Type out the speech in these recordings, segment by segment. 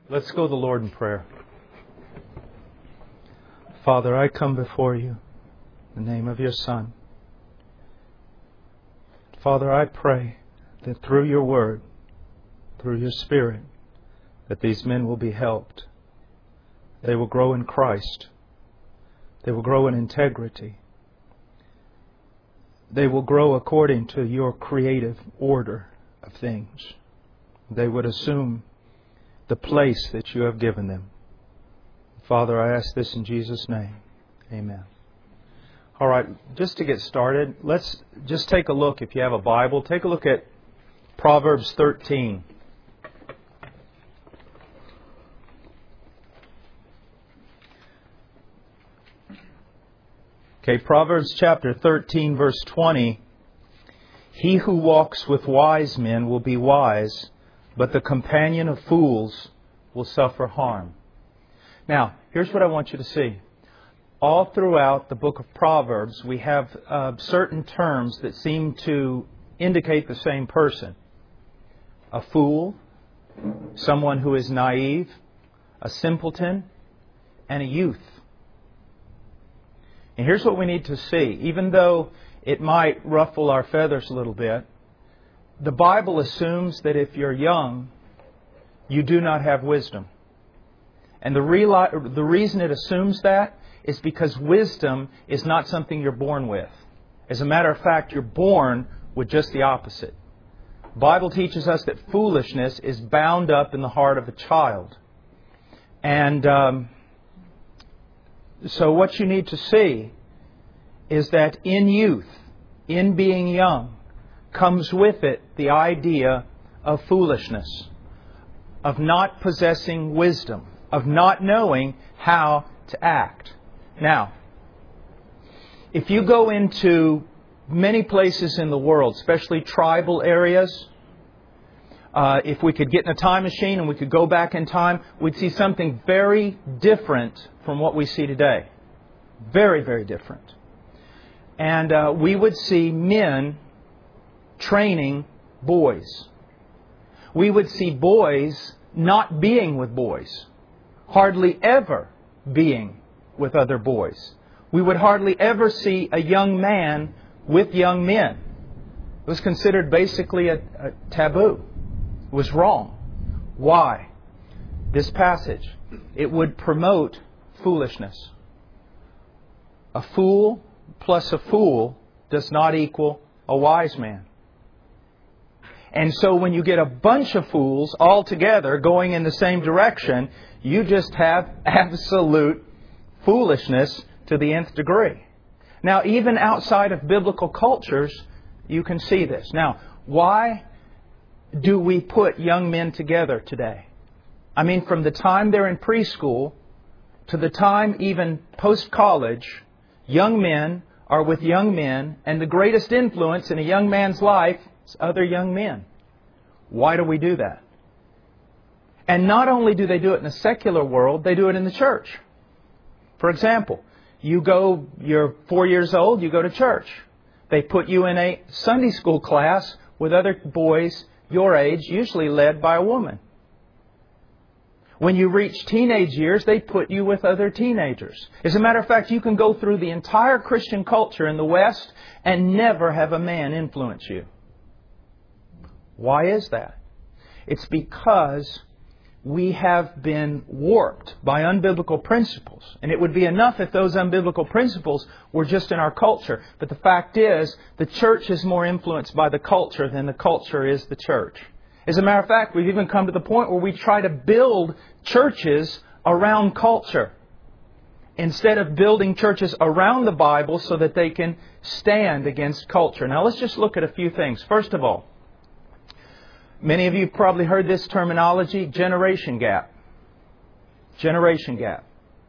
Let's go to the Lord in prayer. Father, I come before you in the name of your Son. Father, I pray that through your Word, through your Spirit, that these men will be helped. They will grow in Christ. They will grow in integrity. They will grow according to your creative order of things. They would assume the place that you have given them. Father, I ask this in Jesus' name. Amen. All right, just to get started, let's just take a look, if you have a Bible, take a look at Proverbs 13. Okay, Proverbs chapter 13, verse 20. He who walks with wise men will be wise, but the companion of fools will suffer harm. Now, here's what I want you to see. All throughout the book of Proverbs, we have certain terms that seem to indicate the same person. A fool, someone who is naive, a simpleton, and a youth. And here's what we need to see. Even though it might ruffle our feathers a little bit, the Bible assumes that if you're young, you do not have wisdom. And the reason it assumes that is because wisdom is not something you're born with. As a matter of fact, you're born with just the opposite. The Bible teaches us that foolishness is bound up in the heart of a child. And so what you need to see is that in youth, in being young, comes with it the idea of foolishness, of not possessing wisdom, of not knowing how to act. Now, if you go into many places in the world, especially tribal areas, if we could get in a time machine and we could go back in time, we'd see something very different from what we see today. Very, very different. And we would see men training boys. We would see boys not being with boys. Hardly ever being with other boys. We would hardly ever see a young man with young men. It was considered basically a taboo. It was wrong. Why? This passage. It would promote foolishness. A fool plus a fool does not equal a wise man. And so when you get a bunch of fools all together going in the same direction, you just have absolute foolishness to the nth degree. Now, even outside of biblical cultures, you can see this. Now, why do we put young men together today? I mean, from the time they're in preschool to the time even post-college, young men are with young men, and the greatest influence in a young man's life is other young men. Why do we do that? And not only do they do it in the secular world, they do it in the church. For example, you're 4 years old, you go to church. They put you in a Sunday school class with other boys your age, usually led by a woman. When you reach teenage years, they put you with other teenagers. As a matter of fact, you can go through the entire Christian culture in the West and never have a man influence you. Why is that? It's because we have been warped by unbiblical principles. And it would be enough if those unbiblical principles were just in our culture. But the fact is, the church is more influenced by the culture than the culture is the church. As a matter of fact, we've even come to the point where we try to build churches around culture instead of building churches around the Bible so that they can stand against culture. Now, let's just look at a few things. First of all, many of you probably heard this terminology, generation gap. Generation gap.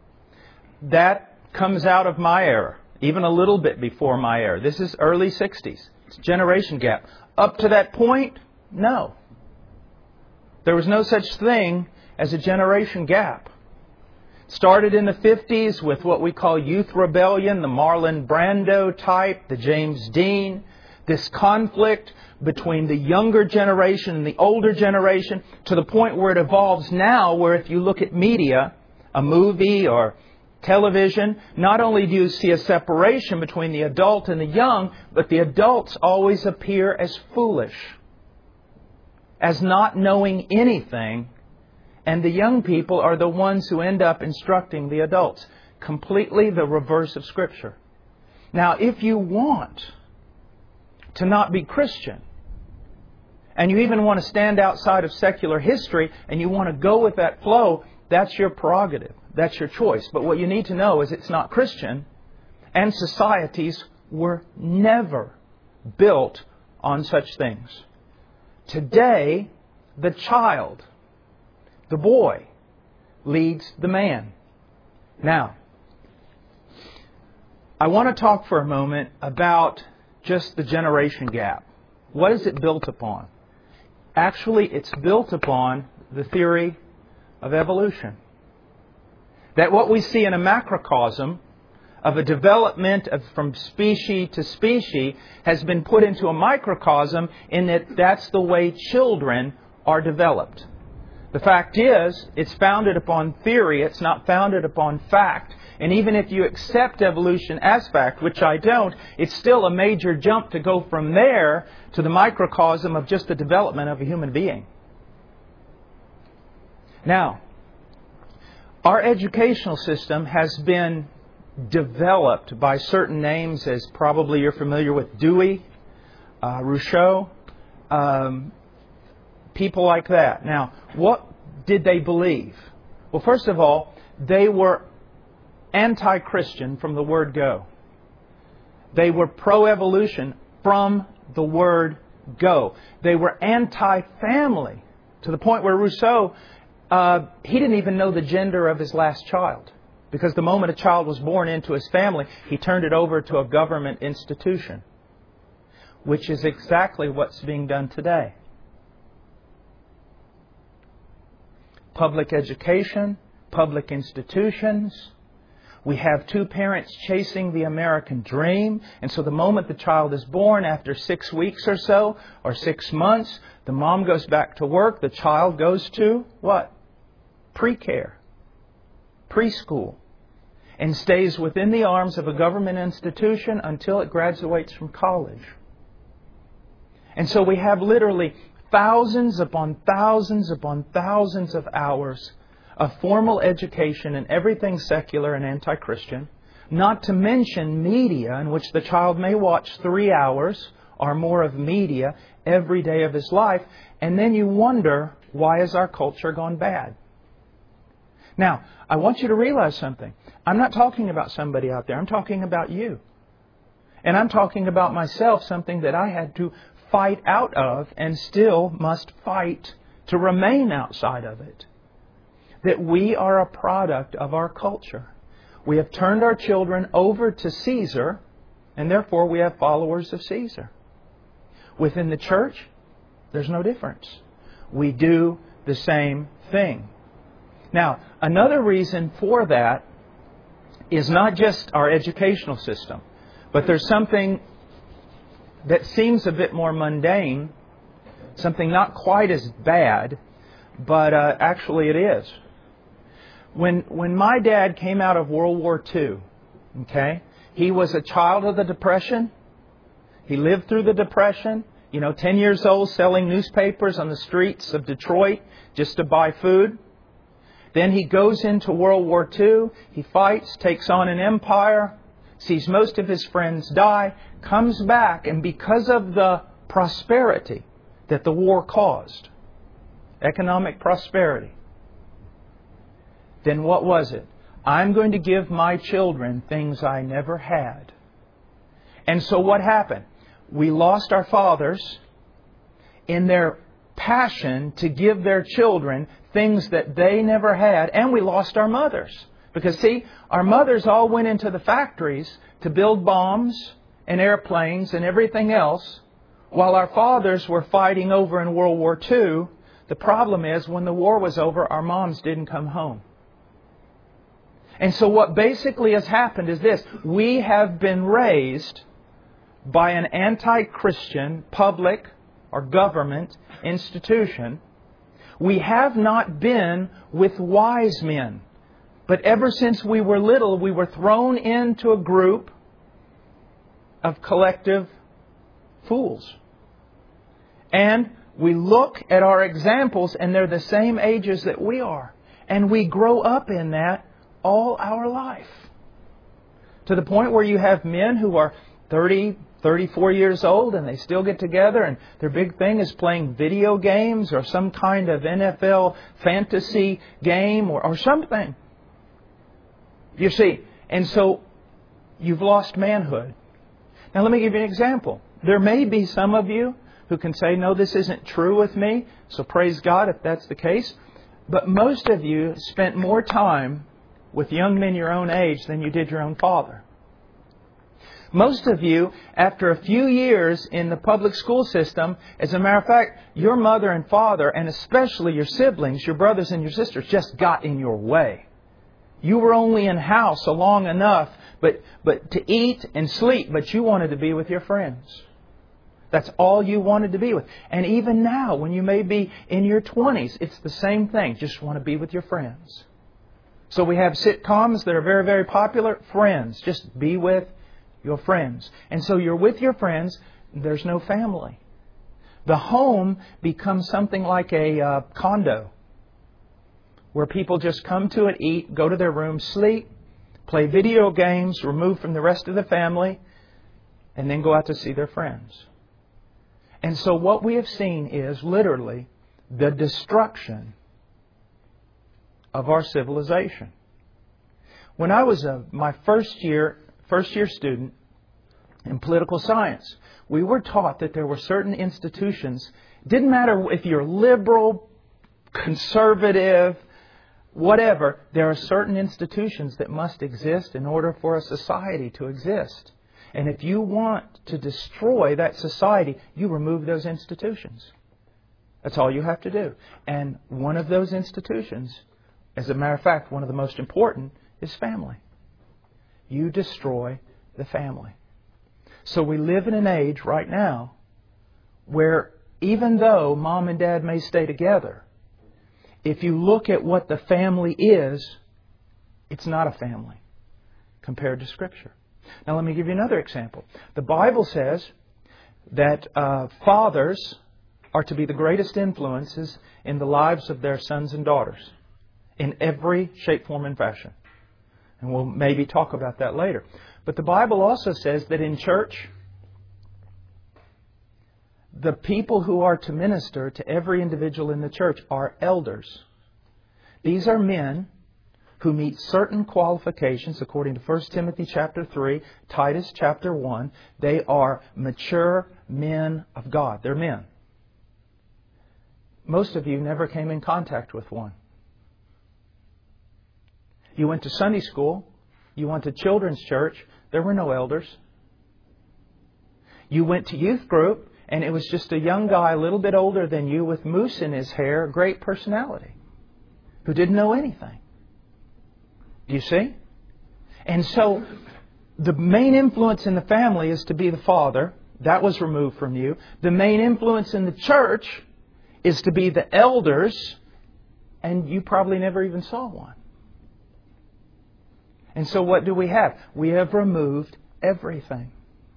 That comes out of my era, even a little bit before my era. This is early 60s. It's generation gap. Up to that point, no. There was no such thing as a generation gap. Started in the 50s with what we call youth rebellion, the Marlon Brando type, the James Dean. this conflict between the younger generation and the older generation, to the point where it evolves now, where if you look at media, a movie or television, not only do you see a separation between the adult and the young, but the adults always appear as foolish, as not knowing anything, and the young people are the ones who end up instructing the adults. Completely the reverse of Scripture. Now, if you want to not be Christian, and you even want to stand outside of secular history, and you want to go with that flow, that's your prerogative. That's your choice. But what you need to know is it's not Christian, and societies were never built on such things. Today, the child, the boy, leads the man. Now, I want to talk for a moment about just the generation gap. What is it built upon? Actually, it's built upon the theory of evolution. That what we see in a macrocosm of a development from species to species has been put into a microcosm, in that that's the way children are developed. The fact is, it's founded upon theory, it's not founded upon fact. And even if you accept evolution as fact, which I don't, it's still a major jump to go from there to the microcosm of just the development of a human being. Now, our educational system has been developed by certain names, as probably you're familiar with: Dewey, Rousseau, people like that. Now, what did they believe? Well, first of all, they were anti-Christian from the word go. They were pro-evolution from the word go. They were anti-family to the point where Rousseau, he didn't even know the gender of his last child. Because the moment a child was born into his family, he turned it over to a government institution. Which is exactly what's being done today. Public education, public institutions. We have two parents chasing the American dream. And so the moment the child is born, after 6 weeks or so, or 6 months, the mom goes back to work. The child goes to what? Pre-care. Preschool. And stays within the arms of a government institution until it graduates from college. And so we have literally thousands upon thousands upon thousands of hours of formal education in everything secular and anti-Christian, not to mention media in which the child may watch 3 hours or more of media every day of his life, and then you wonder, why has our culture gone bad? Now, I want you to realize something. I'm not talking about somebody out there. I'm talking about you. And I'm talking about myself, something that I had to fight out of and still must fight to remain outside of it. That we are a product of our culture. We have turned our children over to Caesar, and therefore we have followers of Caesar. Within the church, there's no difference. We do the same thing. Now, another reason for that is not just our educational system, but there's something that seems a bit more mundane, something not quite as bad, but actually it is. When my dad came out of World War II, he was a child of the Depression. He lived through the Depression. 10 years old, selling newspapers on the streets of Detroit just to buy food. Then he goes into World War II. He fights, takes on an empire, sees most of his friends die, comes back, and because of the prosperity that the war caused, economic prosperity, then what was it? I'm going to give my children things I never had. And so what happened? We lost our fathers in their passion to give their children things that they never had, and we lost our mothers. Because see, our mothers all went into the factories to build bombs and airplanes and everything else, while our fathers were fighting over in World War II. The problem is, when the war was over, our moms didn't come home. And so what basically has happened is this: we have been raised by an anti-Christian public or government institution. We have not been with wise men. But ever since we were little, we were thrown into a group of collective fools. And we look at our examples and they're the same ages that we are. And we grow up in that all our life. To the point where you have men who are 30, 34 years old and they still get together and their big thing is playing video games or some kind of NFL fantasy game or something. You see, and so you've lost manhood. Now let me give you an example. There may be some of you who can say, no, this isn't true with me. So praise God if that's the case. But most of you spent more time with young men your own age than you did your own father. Most of you, after a few years in the public school system, as a matter of fact, your mother and father, and especially your siblings, your brothers and your sisters, just got in your way. You were only in house long enough but to eat and sleep, but you wanted to be with your friends. That's all you wanted to be with. And even now, when you may be in your 20s, it's the same thing. Just want to be with your friends. So we have sitcoms that are very, very popular. Friends. Just be with your friends. And so you're with your friends. There's no family. The home becomes something like a condo where people just come to it, eat, go to their room, sleep, play video games, removed from the rest of the family, and then go out to see their friends. And so what we have seen is literally the destruction of our civilization. When I was my first year student in political science, we were taught that there were certain institutions. It didn't matter if you're liberal, conservative, whatever, there are certain institutions that must exist in order for a society to exist. And if you want to destroy that society, you remove those institutions. That's all you have to do. And one of those institutions, as a matter of fact, one of the most important, is family. You destroy the family. So we live in an age right now where even though mom and dad may stay together, if you look at what the family is, it's not a family compared to Scripture. Now let me give you another example. The Bible says that fathers are to be the greatest influences in the lives of their sons and daughters in every shape, form, and fashion. And we'll maybe talk about that later. But the Bible also says that in church, the people who are to minister to every individual in the church are elders. These are men who meet certain qualifications according to 1 Timothy chapter 3, Titus chapter 1. They are mature men of God. They're men. Most of you never came in contact with one. You went to Sunday school. You went to children's church. There were no elders. You went to youth group, and it was just a young guy a little bit older than you with mousse in his hair, a great personality, who didn't know anything. Do you see? And so the main influence in the family is to be the father. That was removed from you. The main influence in the church is to be the elders, and you probably never even saw one. And so what do we have? We have removed everything.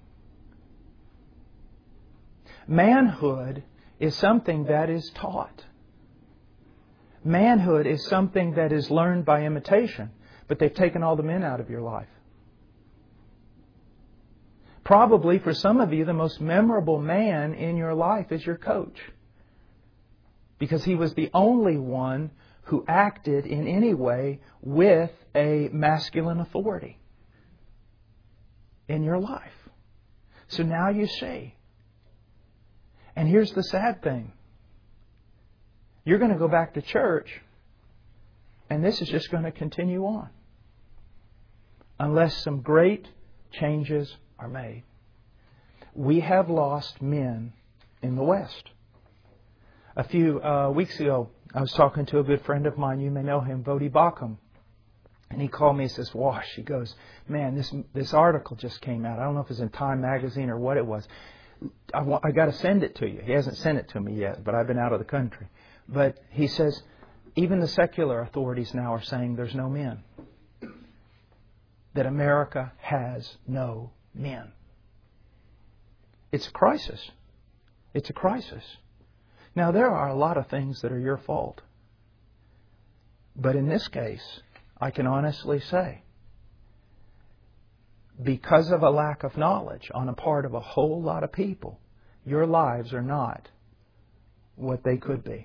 Manhood is something that is taught. Manhood is something that is learned by imitation. But they've taken all the men out of your life. Probably for some of you, the most memorable man in your life is your coach. Because he was the only one who acted in any way with a masculine authority in your life. So now you see. And here's the sad thing. You're going to go back to church, and this is just going to continue on. Unless some great changes are made. We have lost men in the West. A few weeks ago, I was talking to a good friend of mine. You may know him, Voddie Baucham. And he called me and says, Wash, he goes, man, this article just came out. I don't know if it was in Time Magazine or what it was. I got to send it to you. He hasn't sent it to me yet, but I've been out of the country. But he says, even the secular authorities now are saying there's no men. That America has no men. It's a crisis. It's a crisis. Now, there are a lot of things that are your fault. But in this case, I can honestly say, because of a lack of knowledge on the part of a whole lot of people, your lives are not what they could be.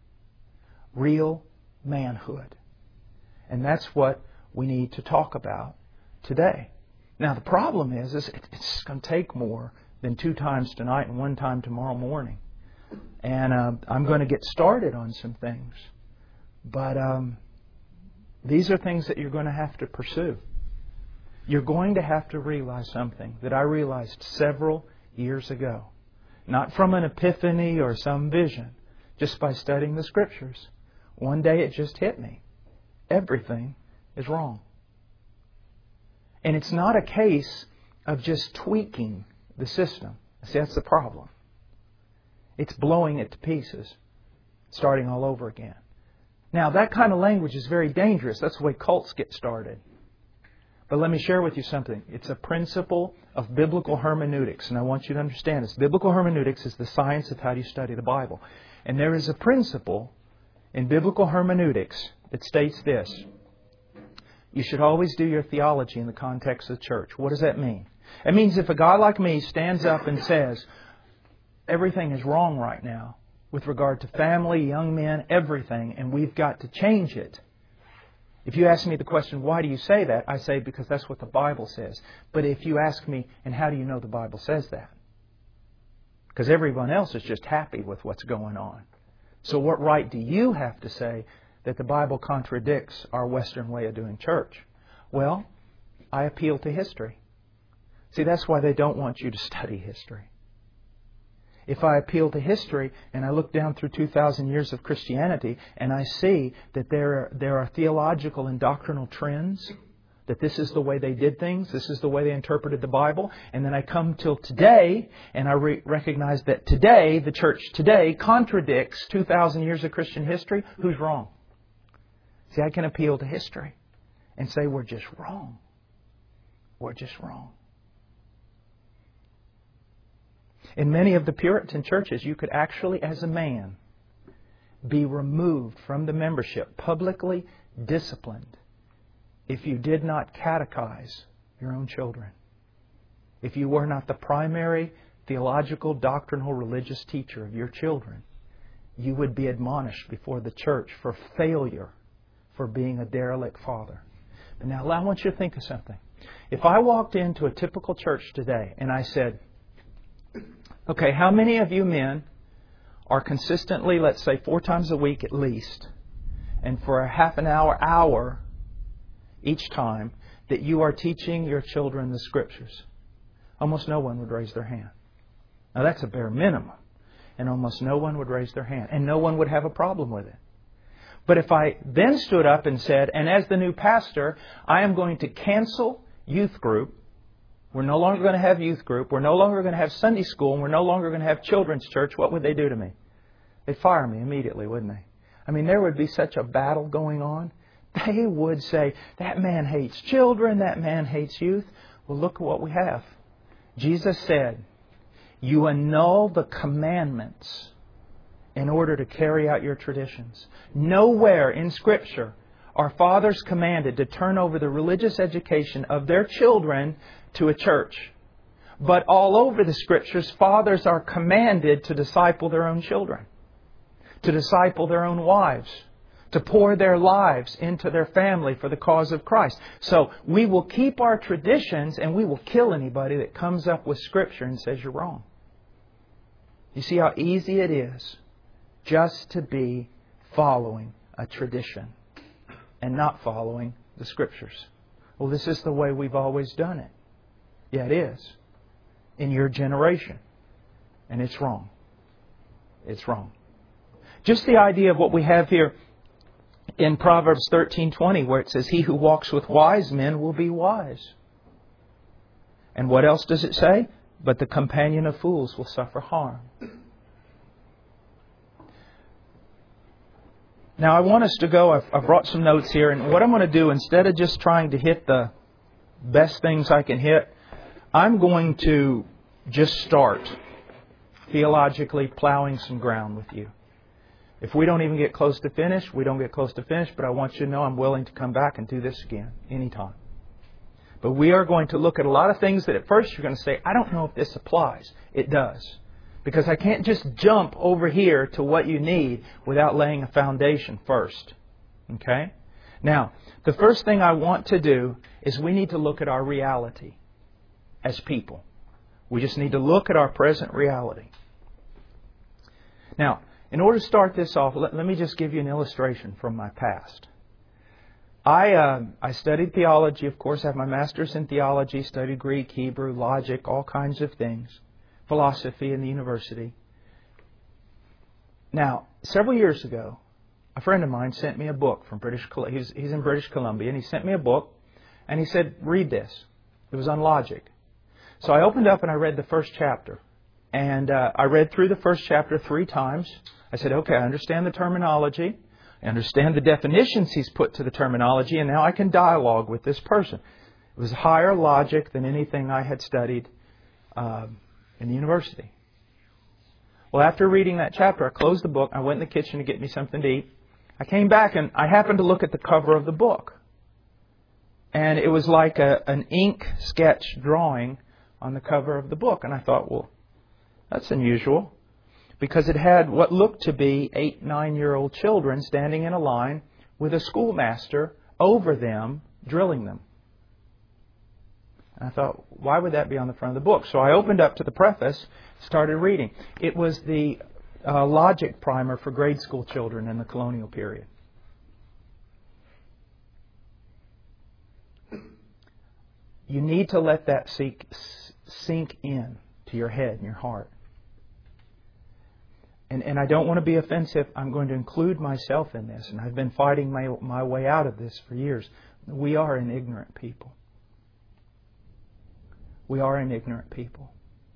Real manhood. And that's what we need to talk about today. Now, the problem is it's going to take more than 2 times tonight and 1 time tomorrow morning. And I'm going to get started on some things. But these are things that you're going to have to pursue. You're going to have to realize something that I realized several years ago. Not from an epiphany or some vision, just by studying the Scriptures. One day it just hit me. Everything is wrong. And it's not a case of just tweaking the system. See, that's the problem. It's blowing it to pieces, starting all over again. Now, that kind of language is very dangerous. That's the way cults get started. But let me share with you something. It's a principle of biblical hermeneutics, and I want you to understand this. Biblical hermeneutics is the science of how you study the Bible. And there is a principle in biblical hermeneutics that states this. You should always do your theology in the context of the church. What does that mean? It means if a guy like me stands up and says, everything is wrong right now with regard to family, young men, everything, and we've got to change it. If you ask me the question, why do you say that? I say, because that's what the Bible says. But if you ask me, and how do you know the Bible says that? Because everyone else is just happy with what's going on. So what right do you have to say that the Bible contradicts our Western way of doing church? Well, I appeal to history. See, that's why they don't want you to study history. If I appeal to history and I look down through 2,000 years of Christianity and I see that there are theological and doctrinal trends, that this is the way they did things, this is the way they interpreted the Bible, and then I come till today and I recognize that today, the church today, contradicts 2,000 years of Christian history, who's wrong? See, I can appeal to history and say we're just wrong. We're just wrong. In many of the Puritan churches, you could actually, as a man, be removed from the membership, publicly disciplined, if you did not catechize your own children. If you were not the primary theological, doctrinal, religious teacher of your children, you would be admonished before the church for failure, for being a derelict father. But now I want you to think of something. If I walked into a typical church today and I said, okay, how many of you men are consistently, let's say 4 times a week at least, and for a half an hour each time, that you are teaching your children the Scriptures? Almost no one would raise their hand. Now that's a bare minimum. And almost no one would raise their hand. And no one would have a problem with it. But if I then stood up and said, and as the new pastor, I am going to cancel youth group. We're no longer going to have youth group. We're no longer going to have Sunday school. And we're no longer going to have children's church. What would they do to me? They'd fire me immediately, wouldn't they? I mean, there would be such a battle going on. They would say, that man hates children. That man hates youth. Well, look at what we have. Jesus said, you annul the commandments in order to carry out your traditions. Nowhere in Scripture are fathers commanded to turn over the religious education of their children to a church. But all over the Scriptures, fathers are commanded to disciple their own children, to disciple their own wives, to pour their lives into their family for the cause of Christ. So we will keep our traditions and we will kill anybody that comes up with Scripture and says you're wrong. You see how easy it is just to be following a tradition and not following the Scriptures. Well, this is the way we've always done it. Yeah, it is. In your generation. And it's wrong. It's wrong. Just the idea of what we have here in Proverbs 13:20, where it says, "He who walks with wise men will be wise." And what else does it say? "But the companion of fools will suffer harm." Now I want us to go, I've brought some notes here, and what I'm going to do, instead of just trying to hit the best things I can hit, I'm going to just start theologically plowing some ground with you. If we don't even get close to finish, we don't get close to finish, but I want you to know I'm willing to come back and do this again anytime. But we are going to look at a lot of things that at first you're going to say, I don't know if this applies. It does. Because I can't just jump over here to what you need without laying a foundation first. Okay? Now, the first thing I want to do is we need to look at our reality as people. We just need to look at our present reality. Now, in order to start this off, let me just give you an illustration from my past. I studied theology, of course. I have my master's in theology, studied Greek, Hebrew, logic, all kinds of things. Philosophy in the university. Now, several years ago, a friend of mine sent me a book from British Columbia. He's in British Columbia, and he sent me a book, and he said, read this. It was on logic. So I opened up and I read the first chapter. And I read through the first chapter 3 times. I said, okay, I understand the terminology. I understand the definitions he's put to the terminology, and now I can dialogue with this person. It was higher logic than anything I had studied in the university. Well, after reading that chapter, I closed the book. I went in the kitchen to get me something to eat. I came back and I happened to look at the cover of the book. And it was like an ink sketch drawing on the cover of the book. And I thought, well, that's unusual. Because it had what looked to be 8, 9-year-old children standing in a line with a schoolmaster over them, drilling them. And I thought, why would that be on the front of the book? So I opened up to the preface, started reading. It was the logic primer for grade school children in the colonial period. You need to let that sink in to your head and your heart. And I don't want to be offensive. I'm going to include myself in this. And I've been fighting my way out of this for years. We are an ignorant people. We are an ignorant people.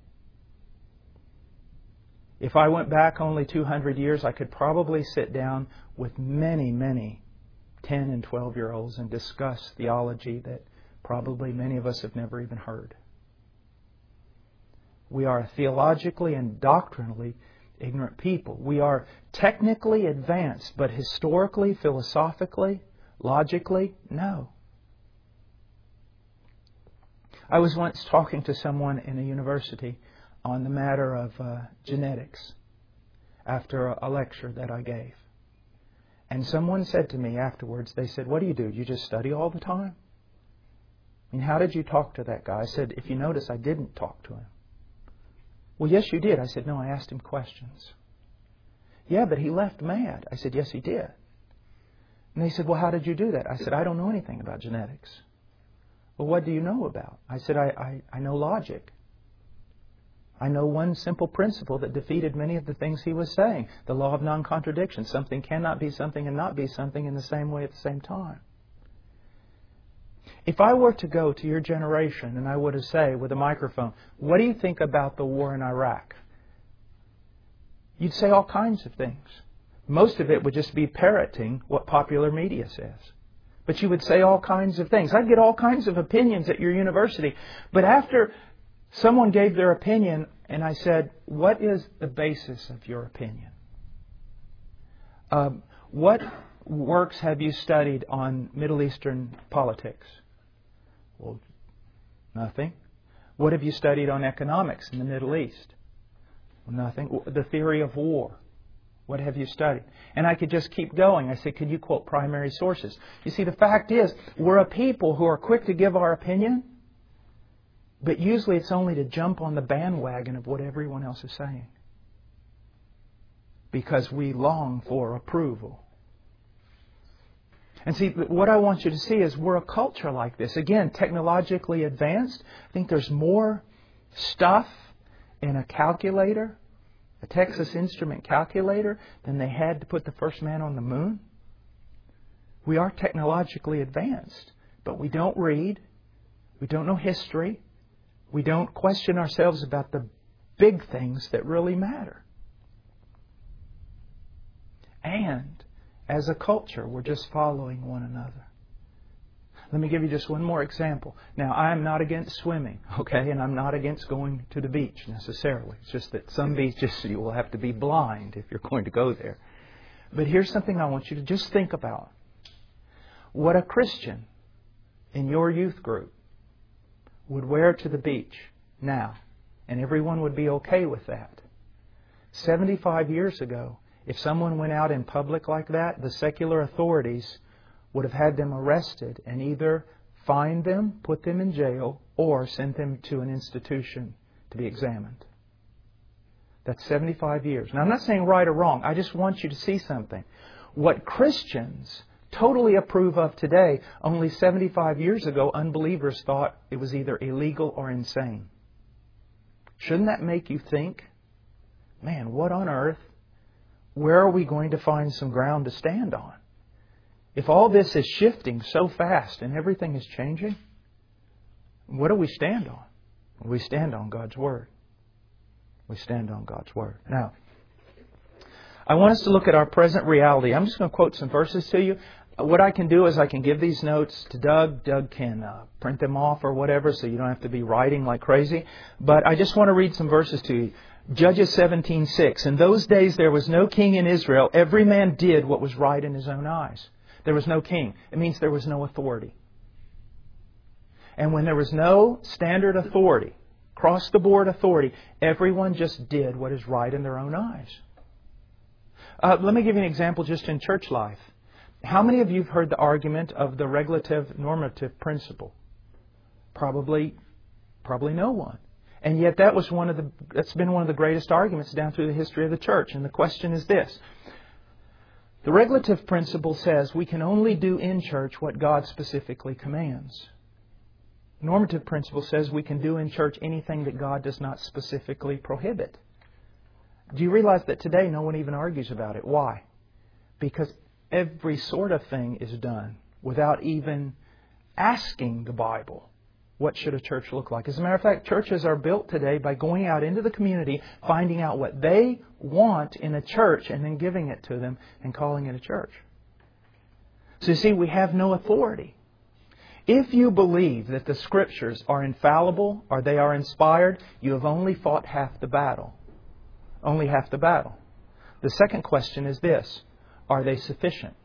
If I went back only 200 years, I could probably sit down with many, many 10 and 12-year-olds and discuss theology that probably many of us have never even heard. We are theologically and doctrinally ignorant people. We are technically advanced, but historically, philosophically, logically, no. I was once talking to someone in a university on the matter of genetics after a lecture that I gave. And someone said to me afterwards, they said, what do? You just study all the time? And how did you talk to that guy? I said, if you notice, I didn't talk to him. Well, yes, you did. I said, no, I asked him questions. Yeah, but he left mad. I said, yes, he did. And they said, well, how did you do that? I said, I don't know anything about genetics. Well, what do you know about? I said, I know logic. I know one simple principle that defeated many of the things he was saying. The law of non-contradiction. Something cannot be something and not be something in the same way at the same time. If I were to go to your generation and I were to say with a microphone, what do you think about the war in Iraq? You'd say all kinds of things. Most of it would just be parroting what popular media says. But you would say all kinds of things. I'd get all kinds of opinions at your university. But after someone gave their opinion and I said, what is the basis of your opinion? What works have you studied on Middle Eastern politics? Well, nothing. What have you studied on economics in the Middle East? Well, nothing. The theory of war. What have you studied? And I could just keep going. I said, could you quote primary sources? You see, the fact is, we're a people who are quick to give our opinion, but usually it's only to jump on the bandwagon of what everyone else is saying. Because we long for approval. And see, what I want you to see is we're a culture like this. Again, technologically advanced. I think there's more stuff in a calculator, a Texas Instrument calculator, than they had to put the first man on the moon. We are technologically advanced, but we don't read. We don't know history. We don't question ourselves about the big things that really matter. And as a culture, we're just following one another. Let me give you just one more example. Now, I am not against swimming, okay? And I'm not against going to the beach necessarily. It's just that some beaches you will have to be blind if you're going to go there. But here's something I want you to just think about. What a Christian in your youth group would wear to the beach now, and everyone would be okay with that. 75 years ago, if someone went out in public like that, the secular authorities would have had them arrested and either fined them, put them in jail, or sent them to an institution to be examined. That's 75 years. Now, I'm not saying right or wrong. I just want you to see something. What Christians totally approve of today, only 75 years ago, unbelievers thought it was either illegal or insane. Shouldn't that make you think, man, what on earth? Where are we going to find some ground to stand on? If all this is shifting so fast and everything is changing, what do we stand on? We stand on God's Word. We stand on God's Word. Now, I want us to look at our present reality. I'm just going to quote some verses to you. What I can do is I can give these notes to Doug. Doug can print them off or whatever, so you don't have to be writing like crazy. But I just want to read some verses to you. Judges 17:6. In those days there was no king in Israel. Every man did what was right in his own eyes. There was no king. It means there was no authority. And when there was no standard authority, across-the-board authority, everyone just did what is right in their own eyes. Let me give you an example just in church life. How many of you have heard the argument of the regulative normative principle? Probably no one. And yet that's been one of the greatest arguments down through the history of the church. And the question is this. The regulative principle says we can only do in church what God specifically commands. Normative principle says we can do in church anything that God does not specifically prohibit. Do you realize that today no one even argues about it? Why? Because every sort of thing is done without even asking the Bible, what should a church look like? As a matter of fact, churches are built today by going out into the community, finding out what they want in a church, and then giving it to them and calling it a church. So you see, we have no authority. If you believe that the Scriptures are infallible or they are inspired, you have only fought half the battle. Only half the battle. The second question is this. Are they sufficient?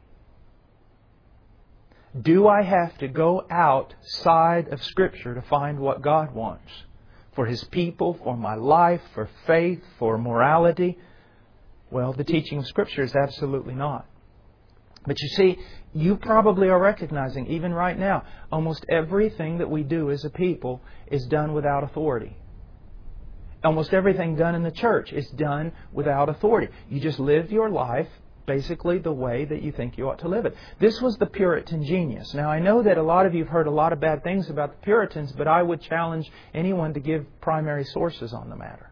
Do I have to go outside of Scripture to find what God wants? For His people, for my life, for faith, for morality? Well, the teaching of Scripture is absolutely not. But you see, you probably are recognizing, even right now, almost everything that we do as a people is done without authority. Almost everything done in the church is done without authority. You just live your life basically the way that you think you ought to live it. This was the Puritan genius. Now, I know that a lot of you have heard a lot of bad things about the Puritans, but I would challenge anyone to give primary sources on the matter.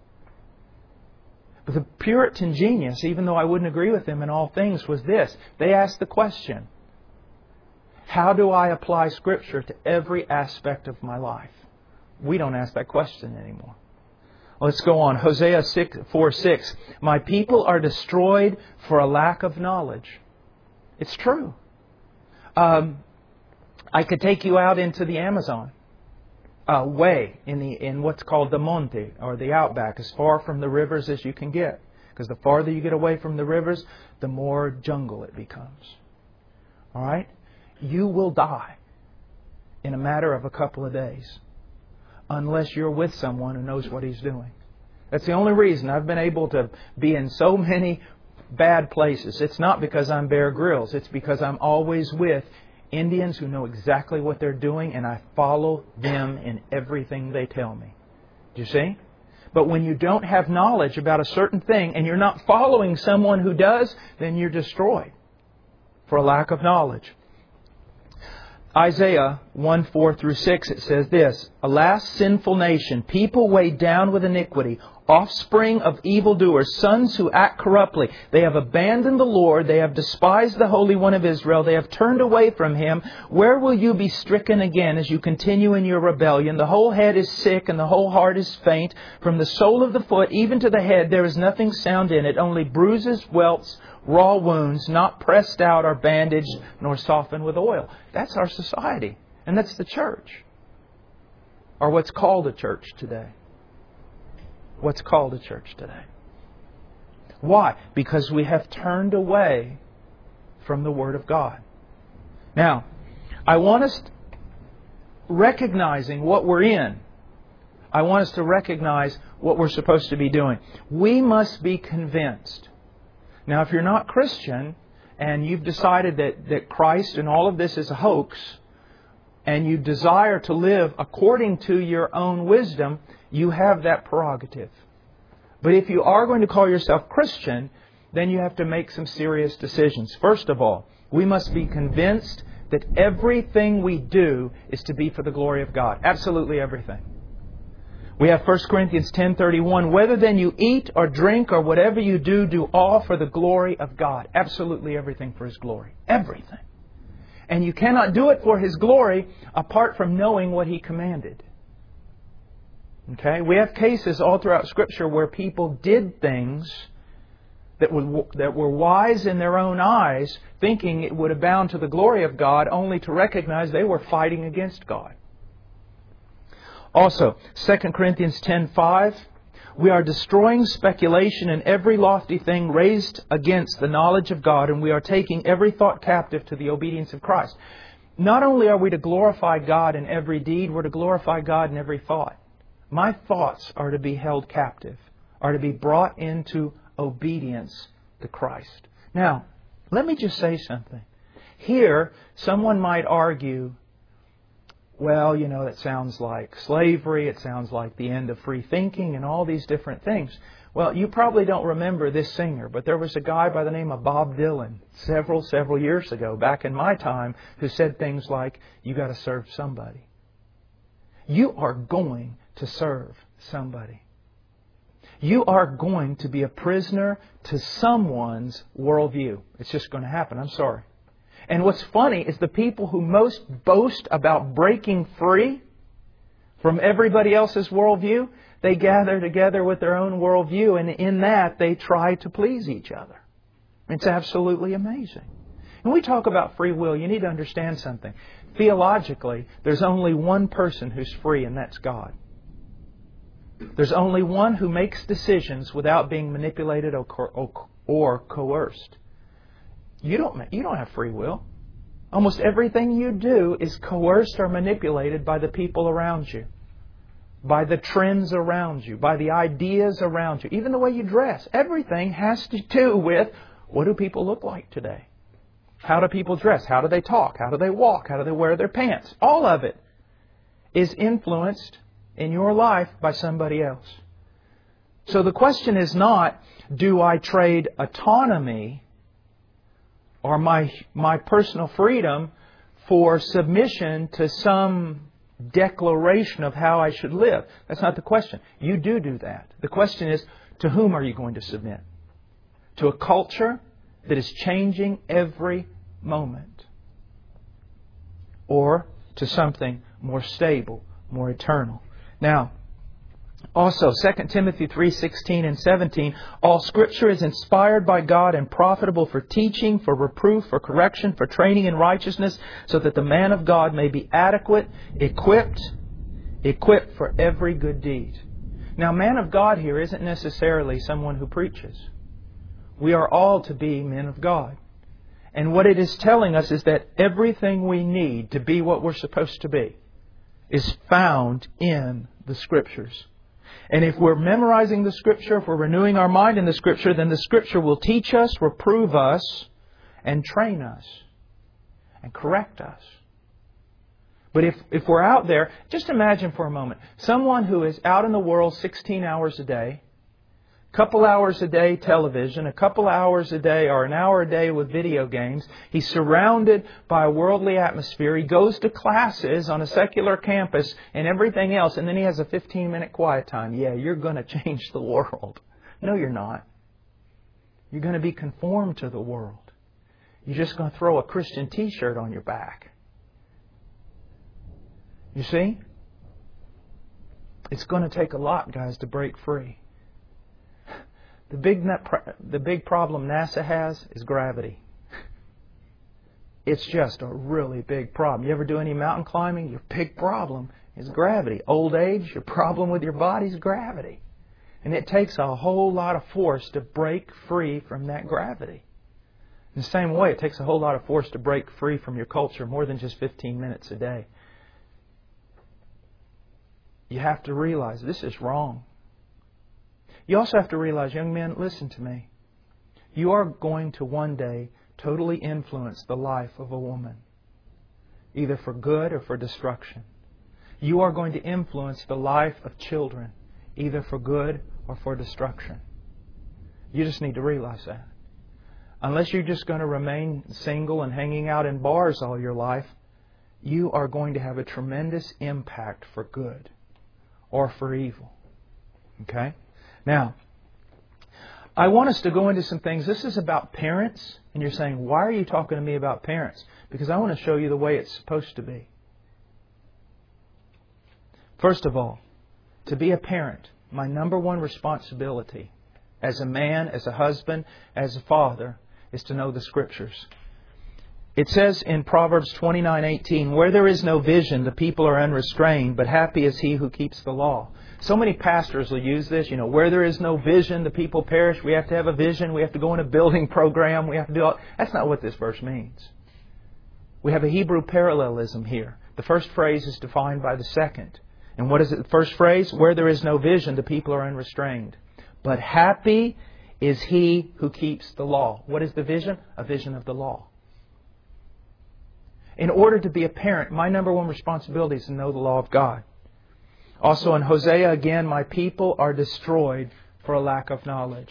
But the Puritan genius, even though I wouldn't agree with them in all things, was this. They asked the question, how do I apply Scripture to every aspect of my life? We don't ask that question anymore. Let's go on. Hosea 4:6. My people are destroyed for a lack of knowledge. It's true. I could take you out into the Amazon way in what's called the monte, or the outback, as far from the rivers as you can get. Because the farther you get away from the rivers, the more jungle it becomes. All right? You will die in a matter of a couple of days, unless you're with someone who knows what he's doing. That's the only reason I've been able to be in so many bad places. It's not because I'm Bear Grylls. It's because I'm always with Indians who know exactly what they're doing, and I follow them in everything they tell me. Do you see? But when you don't have knowledge about a certain thing and you're not following someone who does, then you're destroyed for a lack of knowledge. Isaiah 1:4-6, it says this, "Alas, sinful nation, people weighed down with iniquity, offspring of evildoers, sons who act corruptly. They have abandoned the Lord, they have despised the Holy One of Israel, they have turned away from Him. Where will you be stricken again as you continue in your rebellion? The whole head is sick and the whole heart is faint. From the sole of the foot even to the head there is nothing sound in it, only bruises, welts, raw wounds, not pressed out or bandaged, nor softened with oil." That's our society. And that's the church. Or what's called a church today. What's called a church today. Why? Because we have turned away from the Word of God. Now, I want us, recognizing what we're in, I want us to recognize what we're supposed to be doing. We must be convinced. Now, if you're not Christian and you've decided that Christ and all of this is a hoax, and you desire to live according to your own wisdom, you have that prerogative. But if you are going to call yourself Christian, then you have to make some serious decisions. First of all, we must be convinced that everything we do is to be for the glory of God. Absolutely everything. We have 1 Corinthians 10:31, "Whether then you eat or drink or whatever you do, do all for the glory of God." Absolutely everything for His glory. Everything. And you cannot do it for His glory apart from knowing what He commanded. Okay? We have cases all throughout Scripture where people did things that were wise in their own eyes, thinking it would abound to the glory of God, only to recognize they were fighting against God. Also, 2 Corinthians 10:5, "We are destroying speculation and every lofty thing raised against the knowledge of God, and we are taking every thought captive to the obedience of Christ." Not only are we to glorify God in every deed, we're to glorify God in every thought. My thoughts are to be held captive, are to be brought into obedience to Christ. Now, let me just say something. Here, someone might argue, well, that sounds like slavery, it sounds like the end of free thinking and all these different things. Well, you probably don't remember this singer, but there was a guy by the name of Bob Dylan several years ago, back in my time, who said things like, "You got to serve somebody." You are going to serve somebody. You are going to be a prisoner to someone's worldview. It's just going to happen. I'm sorry. And what's funny is the people who most boast about breaking free from everybody else's worldview, they gather together with their own worldview, and in that they try to please each other. It's absolutely amazing. When we talk about free will, you need to understand something. Theologically, there's only one person who's free, and that's God. There's only one who makes decisions without being manipulated or coerced. You don't have free will. Almost everything you do is coerced or manipulated by the people around you, by the trends around you, by the ideas around you, even the way you dress. Everything has to do with, what do people look like today? How do people dress? How do they talk? How do they walk? How do they wear their pants? All of it is influenced in your life by somebody else. So the question is not, do I trade autonomy or my personal freedom for submission to some declaration of how I should live? That's not the question. You do that. The question is, to whom are you going to submit? To a culture that is changing every moment, or to something more stable, more eternal? Now, also, 2 Timothy 3:16 and 17, "All Scripture is inspired by God and profitable for teaching, for reproof, for correction, for training in righteousness, so that the man of God may be adequate, equipped for every good deed." Now, man of God here isn't necessarily someone who preaches. We are all to be men of God. And what it is telling us is that everything we need to be what we're supposed to be is found in the Scriptures. And if we're memorizing the Scripture, if we're renewing our mind in the Scripture, then the Scripture will teach us, reprove us, and train us, and correct us. But if we're out there, just imagine for a moment, someone who is out in the world 16 hours a day, couple hours a day television, a couple hours a day or an hour a day with video games. He's surrounded by a worldly atmosphere. He goes to classes on a secular campus and everything else, and then he has a 15-minute quiet time. Yeah, you're going to change the world. No, you're not. You're going to be conformed to the world. You're just going to throw a Christian t-shirt on your back. You see? It's going to take a lot, guys, to break free. The big problem NASA has is gravity. It's just a really big problem. You ever do any mountain climbing? Your big problem is gravity. Old age, your problem with your body is gravity. And it takes a whole lot of force to break free from that gravity. In the same way, it takes a whole lot of force to break free from your culture, more than just 15 minutes a day. You have to realize this is wrong. You also have to realize, young men, listen to me. You are going to one day totally influence the life of a woman, either for good or for destruction. You are going to influence the life of children, either for good or for destruction. You just need to realize that. Unless you're just going to remain single and hanging out in bars all your life, you are going to have a tremendous impact for good or for evil. Okay? Now, I want us to go into some things. This is about parents, and you're saying, why are you talking to me about parents? Because I want to show you the way it's supposed to be. First of all, to be a parent, my number one responsibility as a man, as a husband, as a father, is to know the Scriptures. It says in Proverbs 29:18, where there is no vision, the people are unrestrained, but happy is he who keeps the law. So many pastors will use this, where there is no vision, the people perish. We have to have a vision. We have to go in a building program. We have to do all. That's not what this verse means. We have a Hebrew parallelism here. The first phrase is defined by the second. And what is it? The first phrase, where there is no vision, the people are unrestrained. But happy is he who keeps the law. What is the vision? A vision of the law. In order to be a parent, my number one responsibility is to know the law of God. Also in Hosea, again, my people are destroyed for a lack of knowledge.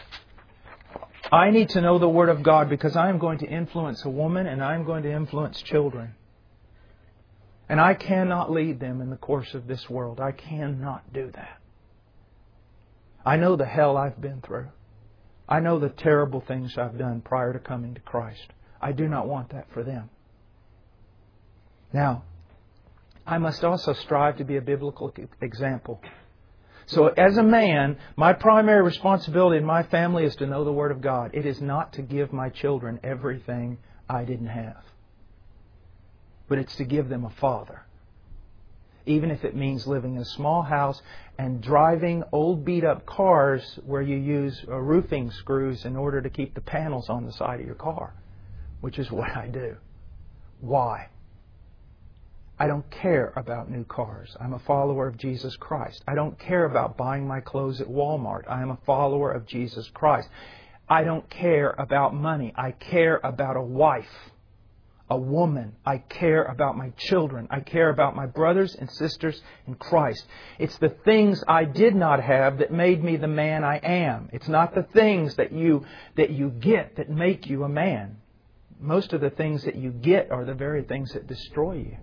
I need to know the Word of God because I am going to influence a woman and I am going to influence children. And I cannot lead them in the course of this world. I cannot do that. I know the hell I've been through. I know the terrible things I've done prior to coming to Christ. I do not want that for them. Now, I must also strive to be a biblical example. So as a man, my primary responsibility in my family is to know the Word of God. It is not to give my children everything I didn't have. But it's to give them a father. Even if it means living in a small house and driving old beat-up cars where you use roofing screws in order to keep the panels on the side of your car, which is what I do. Why? I don't care about new cars. I'm a follower of Jesus Christ. I don't care about buying my clothes at Walmart. I am a follower of Jesus Christ. I don't care about money. I care about a wife, a woman. I care about my children. I care about my brothers and sisters in Christ. It's the things I did not have that made me the man I am. It's not the things that you get that make you a man. Most of the things that you get are the very things that destroy you.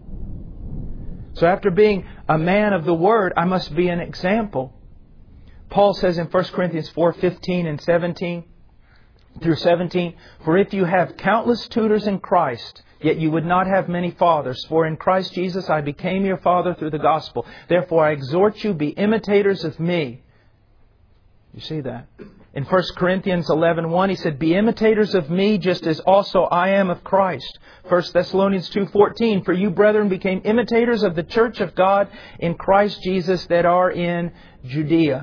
So after being a man of the Word, I must be an example. Paul says in 1 Corinthians 4:15 and 17 through 17, for if you have countless tutors in Christ, yet you would not have many fathers. For in Christ Jesus I became your father through the gospel. Therefore I exhort you, be imitators of me. You see that? In 1 Corinthians 11:1, he said, be imitators of me just as also I am of Christ. 1 Thessalonians 2:14, for you, brethren, became imitators of the church of God in Christ Jesus that are in Judea.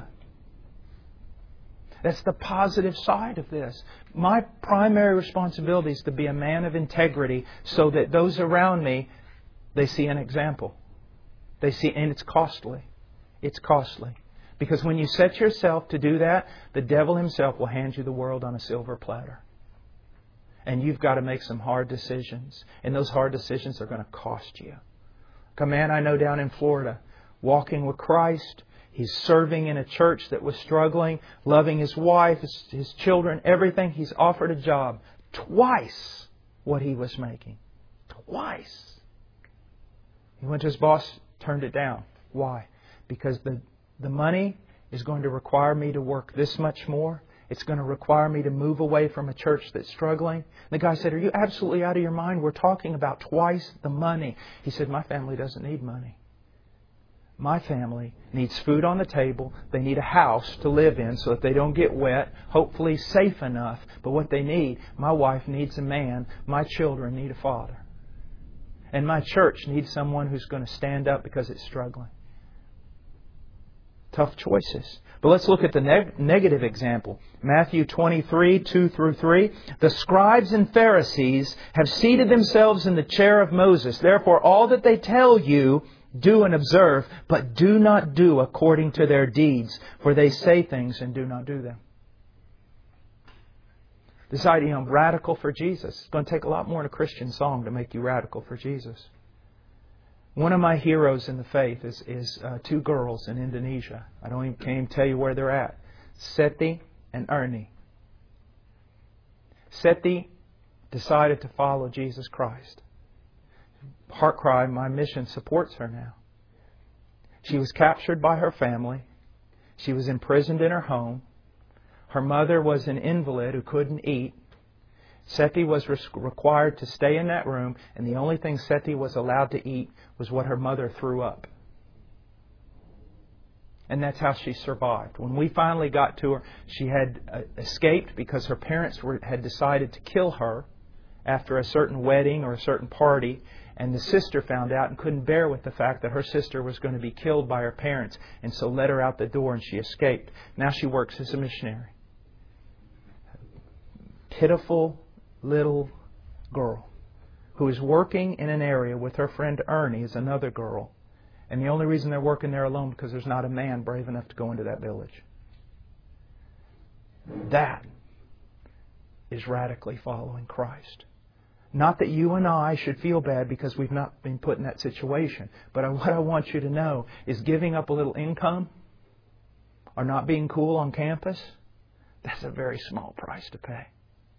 That's the positive side of this. My primary responsibility is to be a man of integrity so that those around me, they see an example. They see, and it's costly. It's costly. Because when you set yourself to do that, the devil himself will hand you the world on a silver platter. And you've got to make some hard decisions. And those hard decisions are going to cost you. Like a man I know down in Florida, walking with Christ. He's serving in a church that was struggling, loving his wife, his children, everything. He's offered a job twice what he was making. Twice. He went to his boss, turned it down. Why? Because the money is going to require me to work this much more. It's going to require me to move away from a church that's struggling. The guy said, "Are you absolutely out of your mind? We're talking about twice the money." He said, "My family doesn't need money. My family needs food on the table. They need a house to live in so that they don't get wet, hopefully safe enough. But what they need, my wife needs a man. My children need a father. And my church needs someone who's going to stand up because it's struggling." Tough choices. But let's look at the negative example. Matthew 23, 2 through 3. "The scribes and Pharisees have seated themselves in the chair of Moses. Therefore, all that they tell you, do and observe, but do not do according to their deeds, for they say things and do not do them." This idea of radical for Jesus. It's going to take a lot more than a Christian song to make you radical for Jesus. One of my heroes in the faith is two girls in Indonesia. I can't even tell you where they're at. Seti and Ernie. Seti decided to follow Jesus Christ. Heart cry, my mission supports her now. She was captured by her family. She was imprisoned in her home. Her mother was an invalid who couldn't eat. Seti was required to stay in that room, and the only thing Seti was allowed to eat was what her mother threw up. And that's how she survived. When we finally got to her, she had escaped because her parents had decided to kill her after a certain wedding or a certain party, and the sister found out and couldn't bear with the fact that her sister was going to be killed by her parents, and so let her out the door and she escaped. Now she works as a missionary. Pitiful little girl who is working in an area with her friend Ernie, is another girl. And the only reason they're working there alone because there's not a man brave enough to go into that village. That is radically following Christ. Not that you and I should feel bad because we've not been put in that situation. But what I want you to know is giving up a little income or not being cool on campus, that's a very small price to pay.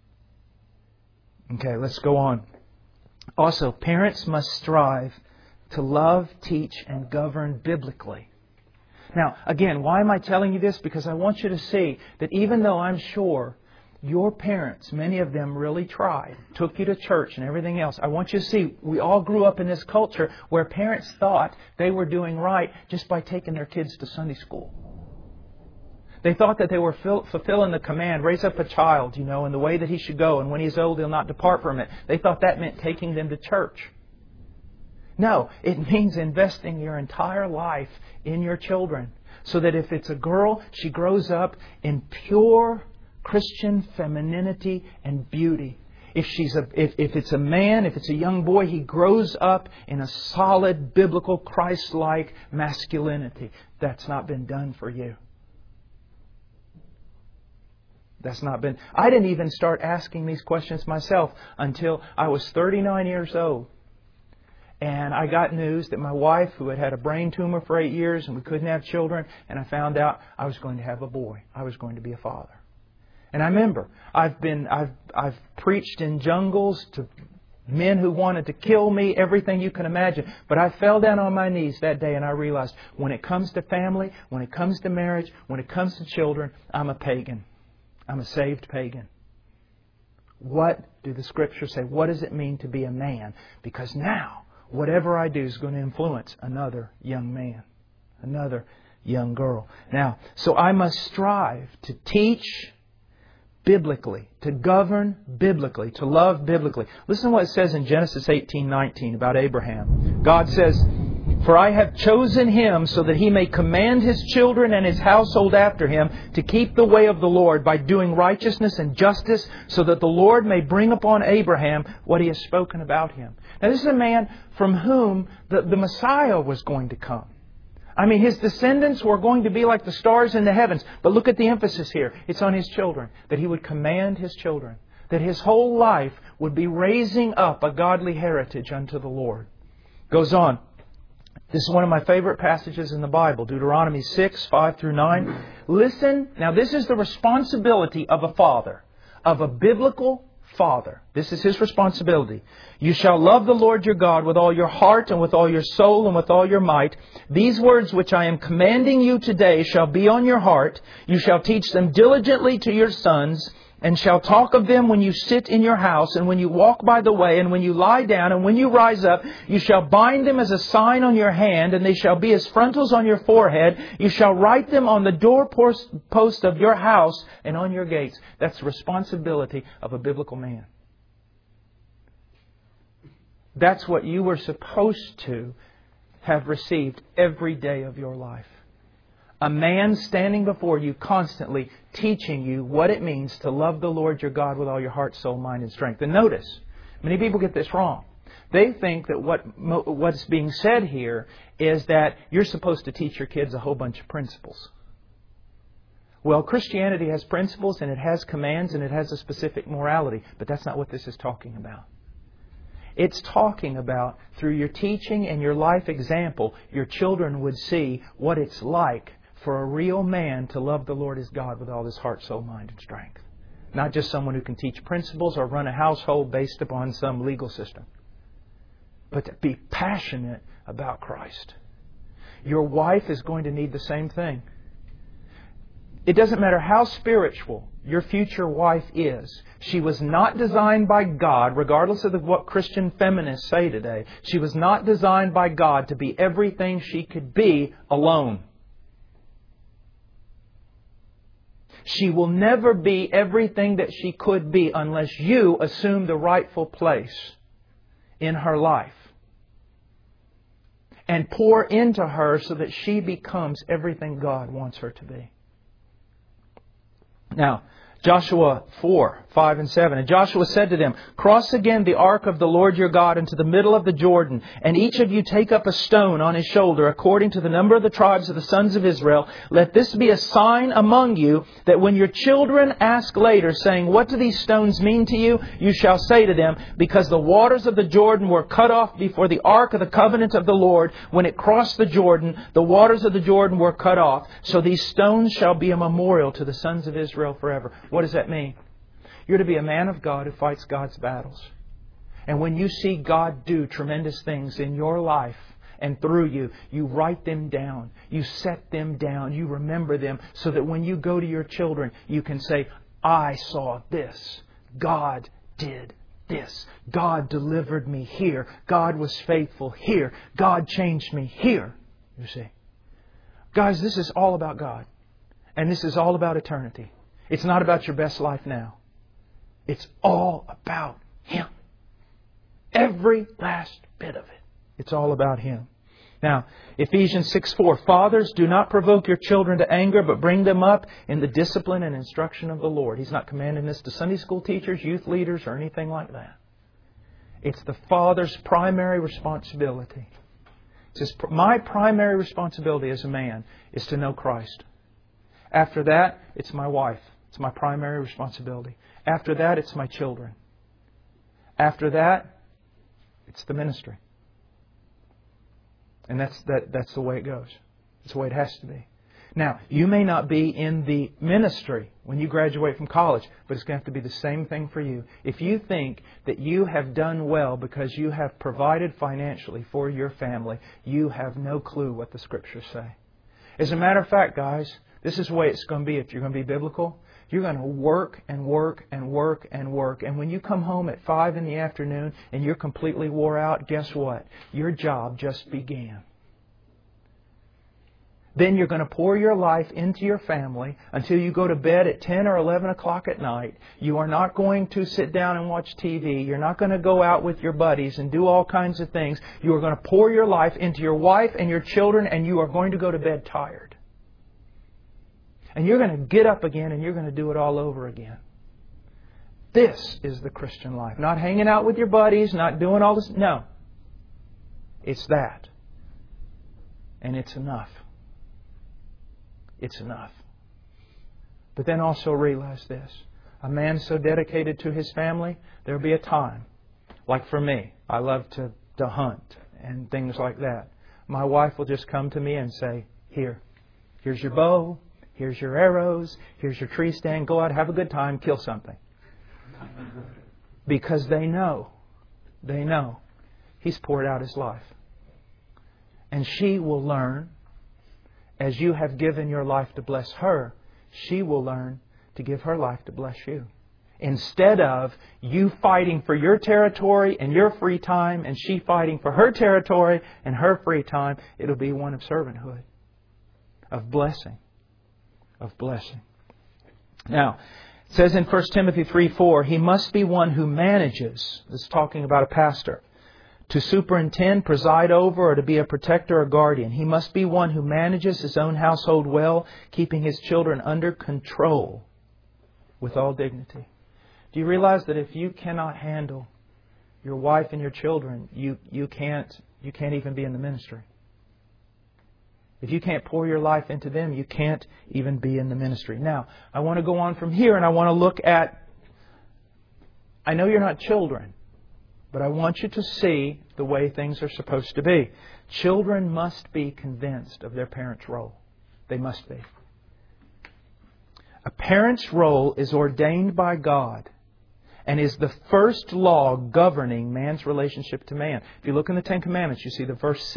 Okay, let's go on. Also, parents must strive to love, teach, and govern biblically. Now, again, why am I telling you this? Because I want you to see that even though I'm sure your parents, many of them really tried, took you to church and everything else, I want you to see we all grew up in this culture where parents thought they were doing right just by taking their kids to Sunday school. They thought that they were fulfilling the command, raise up a child, in the way that he should go, and when he's old, he'll not depart from it. They thought that meant taking them to church. No, it means investing your entire life in your children, so that if it's a girl, she grows up in pure Christian femininity and beauty. If it's a man, if it's a young boy, he grows up in a solid, biblical, Christ-like masculinity. That's not been done for you. I didn't even start asking these questions myself until I was 39 years old. And I got news that my wife, who had had a brain tumor for 8 years and we couldn't have children, and I found out I was going to have a boy. I was going to be a father. And I remember, I've preached in jungles to men who wanted to kill me, everything you can imagine. But I fell down on my knees that day and I realized when it comes to family, when it comes to marriage, when it comes to children, I'm a pagan. I'm a saved pagan. What do the Scriptures say? What does it mean to be a man? Because now, whatever I do is going to influence another young man, another young girl. Now, so I must strive to teach biblically, to govern biblically, to love biblically. Listen to what it says in Genesis 18:19 about Abraham. God says, "For I have chosen him so that he may command his children and his household after him to keep the way of the Lord by doing righteousness and justice, so that the Lord may bring upon Abraham what he has spoken about him." Now this is a man from whom the Messiah was going to come. I mean, his descendants were going to be like the stars in the heavens. But look at the emphasis here. It's on his children. That he would command his children. That his whole life would be raising up a godly heritage unto the Lord. Goes on. This is one of my favorite passages in the Bible, Deuteronomy 6, 5 through 9. Listen, now this is the responsibility of a father, of a biblical father. This is his responsibility. You shall love the Lord your God with all your heart and with all your soul and with all your might. These words which I am commanding you today shall be on your heart. You shall teach them diligently to your sons, and shall talk of them when you sit in your house, and when you walk by the way, and when you lie down, and when you rise up. You shall bind them as a sign on your hand, and they shall be as frontals on your forehead. You shall write them on the doorpost of your house and on your gates. That's the responsibility of a biblical man. That's what you were supposed to have received every day of your life. A man standing before you constantly teaching you what it means to love the Lord your God with all your heart, soul, mind, and strength. And notice, many people get this wrong. They think that what's being said here is that you're supposed to teach your kids a whole bunch of principles. Well, Christianity has principles and it has commands and it has a specific morality, but that's not what this is talking about. It's talking about, through your teaching and your life example, your children would see what it's like for a real man to love the Lord his God with all his heart, soul, mind, and strength. Not just someone who can teach principles or run a household based upon some legal system. But to be passionate about Christ. Your wife is going to need the same thing. It doesn't matter how spiritual your future wife is. She was not designed by God, regardless of what Christian feminists say today. She was not designed by God to be everything she could be alone. She will never be everything that she could be unless you assume the rightful place in her life and pour into her so that she becomes everything God wants her to be. Now, Joshua 4, 5 and 7. And Joshua said to them, cross again the ark of the Lord your God into the middle of the Jordan, and each of you take up a stone on his shoulder, according to the number of the tribes of the sons of Israel. Let this be a sign among you, that when your children ask later, saying, what do these stones mean to you? You shall say to them, because the waters of the Jordan were cut off before the ark of the covenant of the Lord. When it crossed the Jordan, the waters of the Jordan were cut off. So these stones shall be a memorial to the sons of Israel forever. What does that mean? You're to be a man of God who fights God's battles. And when you see God do tremendous things in your life and through you, you write them down. You set them down. You remember them so that when you go to your children, you can say, I saw this. God did this. God delivered me here. God was faithful here. God changed me here. You see. Guys, this is all about God. And this is all about eternity. It's not about your best life now. It's all about Him. Every last bit of it. It's all about Him. Now, Ephesians 6:4. Fathers, do not provoke your children to anger, but bring them up in the discipline and instruction of the Lord. He's not commanding this to Sunday school teachers, youth leaders, or anything like that. It's the father's primary responsibility. It says, my primary responsibility as a man is to know Christ. After that, it's my wife. It's my primary responsibility. After that, it's my children. After that, it's the ministry. And that's the way it goes. It's the way it has to be. Now, you may not be in the ministry when you graduate from college, but it's going to have to be the same thing for you. If you think that you have done well because you have provided financially for your family, you have no clue what the Scriptures say. As a matter of fact, guys, this is the way it's going to be if you're going to be biblical. You're going to work and work and work and work. And when you come home at 5 in the afternoon and you're completely wore out, guess what? Your job just began. Then you're going to pour your life into your family until you go to bed at 10 or 11 o'clock at night. You are not going to sit down and watch TV. You're not going to go out with your buddies and do all kinds of things. You are going to pour your life into your wife and your children, and you are going to go to bed tired. And you're going to get up again and you're going to do it all over again. This is the Christian life. Not hanging out with your buddies, not doing all this. No. It's that. And it's enough. It's enough. But then also realize this. A man so dedicated to his family, there'll be a time. Like for me, I love to hunt and things like that. my wife will just come to me and say, here's your bow, here's your arrows, here's your tree stand, go out, have a good time, kill something. Because they know He's poured out His life. And she will learn, as you have given your life to bless her, she will learn to give her life to bless you. Instead of you fighting for your territory and your free time and she fighting for her territory and her free time, it'll be one of servanthood, of blessing, Now, it says in 1 Timothy 3:4, he must be one who manages, this is talking about a pastor, to superintend, preside over, or to be a protector or guardian. He must be one who manages his own household well, keeping his children under control with all dignity. Do you realize that if you cannot handle your wife and your children, you can't even be in the ministry? If you can't pour your life into them, you can't even be in the ministry. Now, I want to go on from here and I want to look at, I know you're not children, but I want you to see the way things are supposed to be. Children must be convinced of their parents' role. They must be. A parent's role is ordained by God and is the first law governing man's relationship to man. If you look in the Ten Commandments, you see the first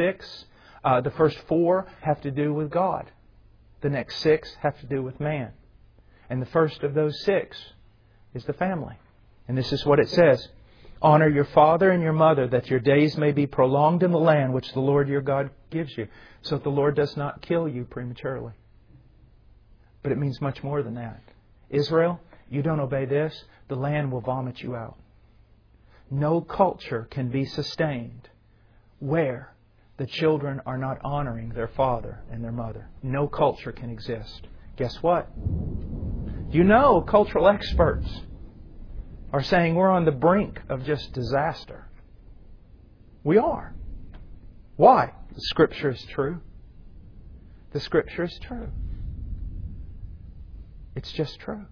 4 have to do with God. The next 6 have to do with man. And the first of those 6 is the family. And this is what it says. Honor your father and your mother, that your days may be prolonged in the land which the Lord your God gives you, so that the Lord does not kill you prematurely. But it means much more than that. Israel, you don't obey this, the land will vomit you out. No culture can be sustained where the children are not honoring their father and their mother. No culture can exist. Guess what? You know, cultural experts are saying we're on the brink of just disaster. We are. Why? The Scripture is true. The Scripture is true. It's just true.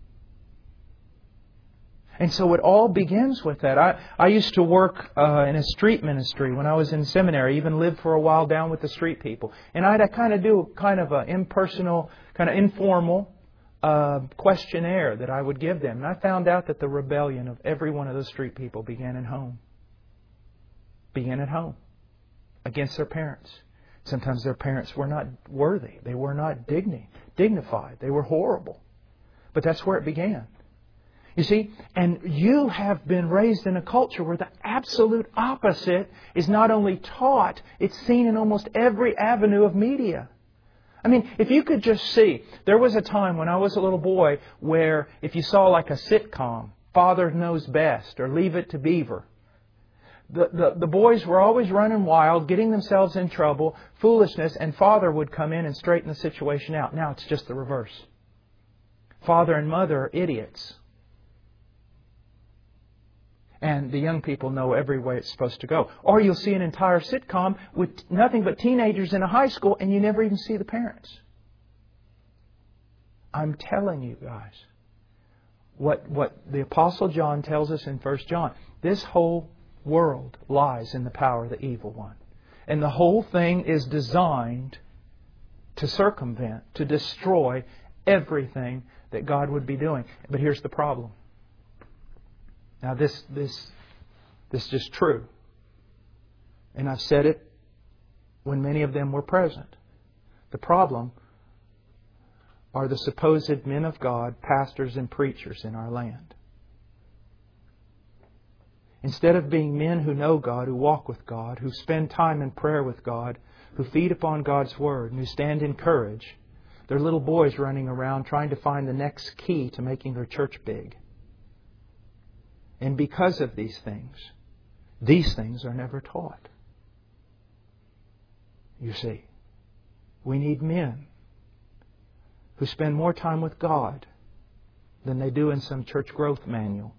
And so it all begins with that. I used to work in a street ministry when I was in seminary, even lived for a while down with the street people. And I'd kind of do kind of an impersonal, kind of informal questionnaire that I would give them. And I found out that the rebellion of every one of those street people began at home. Began at home. Against their parents. Sometimes their parents were not worthy. They were not dignified. They were horrible. But that's where it began. You see, and you have been raised in a culture where the absolute opposite is not only taught, it's seen in almost every avenue of media. I mean, if you could just see, there was a time when I was a little boy where if you saw like a sitcom, Father Knows Best or Leave It to Beaver, the boys were always running wild, getting themselves in trouble, foolishness, and Father would come in and straighten the situation out. Now it's just the reverse. Father and Mother are idiots. And the young people know every way it's supposed to go. Or you'll see an entire sitcom with nothing but teenagers in a high school and you never even see the parents. I'm telling you guys, what the Apostle John tells us in 1 John, this whole world lies in the power of the evil one. And the whole thing is designed to circumvent, to destroy everything that God would be doing. But here's the problem. Now this is just true. And I've said it when many of them were present. The problem are the supposed men of God, pastors and preachers in our land. Instead of being men who know God, who walk with God, who spend time in prayer with God, who feed upon God's Word, and who stand in courage, they're little boys running around trying to find the next key to making their church big. And because of these things are never taught. You see, we need men who spend more time with God than they do in some church growth manual.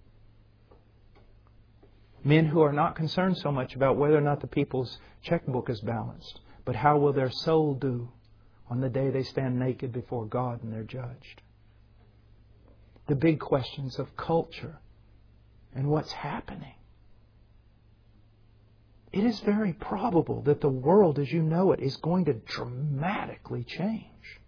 Men who are not concerned so much about whether or not the people's checkbook is balanced, but how will their soul do on the day they stand naked before God and they're judged. The big questions of culture and what's happening. it is very probable that the world as you know it is going to dramatically change.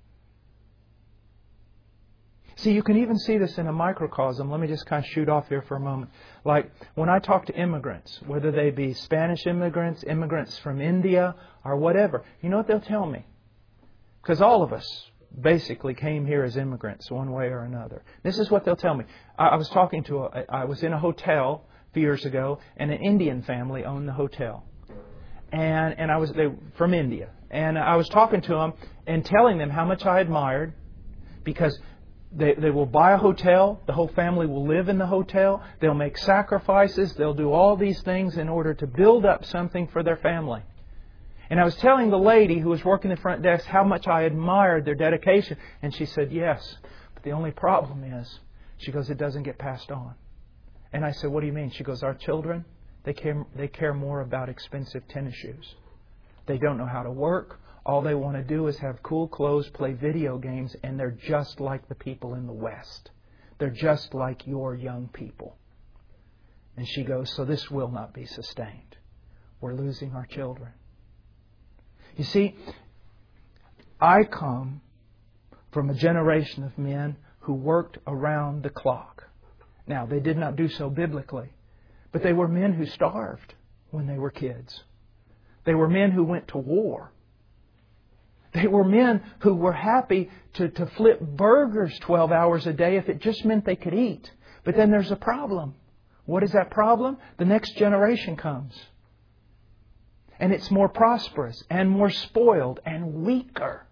See, you can even see this in a microcosm. Let me just kind of shoot off here for a moment. Like when I talk to immigrants, whether they be Spanish immigrants, immigrants from India, or whatever, you know what they'll tell me? Because all of us basically came here as immigrants one way or another. This is what they'll tell me. I was in a hotel a few years ago, and an Indian family owned the hotel. And they were from India. And I was talking to them and telling them how much I admired, because they will buy a hotel, the whole family will live in the hotel, they'll make sacrifices, they'll do all these things in order to build up something for their family. And I was telling the lady who was working the front desk how much I admired their dedication. And she said, yes, but the only problem is, she goes, it doesn't get passed on. And I said, what do you mean? She goes, our children, they care more about expensive tennis shoes. They don't know how to work. All they want to do is have cool clothes, play video games, and they're just like the people in the West. They're just like your young people. And she goes, so this will not be sustained. We're losing our children. You see, I come from a generation of men who worked around the clock. Now, they did not do so biblically, but they were men who starved when they were kids. They were men who went to war. They were men who were happy to flip burgers 12 hours a day if it just meant they could eat. But then there's a problem. What is that problem? The next generation comes. And it's more prosperous and more spoiled and weaker.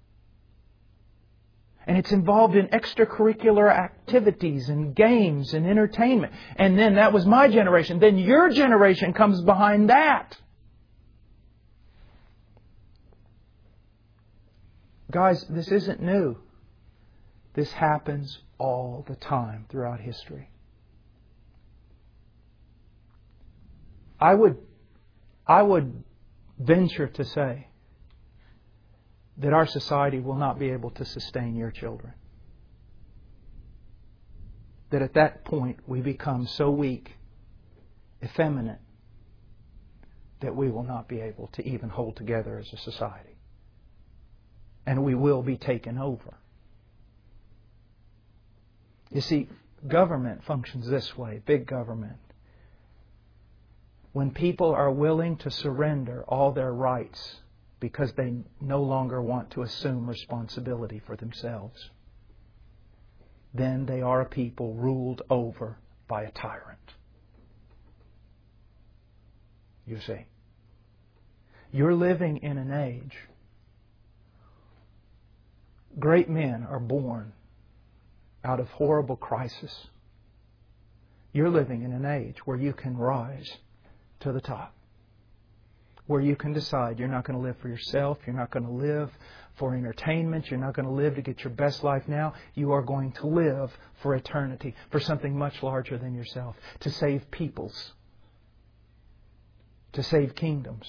And it's involved in extracurricular activities and games and entertainment. And then that was my generation. Then your generation comes behind that. Guys, this isn't new. This happens all the time throughout history. I would venture to say that our society will not be able to sustain your children. That at that point we become so weak, effeminate, that we will not be able to even hold together as a society. And we will be taken over. You see, government functions this way, big government. When people are willing to surrender all their rights because they no longer want to assume responsibility for themselves, then they are a people ruled over by a tyrant. You see, you're living in an age. Great men are born out of horrible crisis. You're living in an age where you can rise to the top. Where you can decide you're not going to live for yourself. You're not going to live for entertainment. You're not going to live to get your best life now. You are going to live for eternity, for something much larger than yourself. To save peoples. To save kingdoms.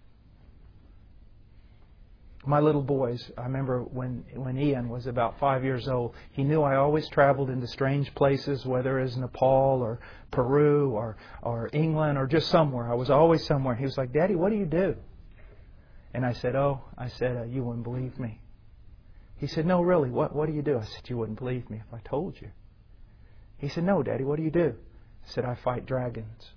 My little boys, I remember when Ian was about 5 years old, he knew I always traveled into strange places, whether it was Nepal or Peru or England or just somewhere. I was always somewhere. He was like, Daddy, what do you do? And I said, you wouldn't believe me. He said, no, really, what do you do? I said, you wouldn't believe me if I told you. He said, no, Daddy, what do you do? I said, I fight dragons.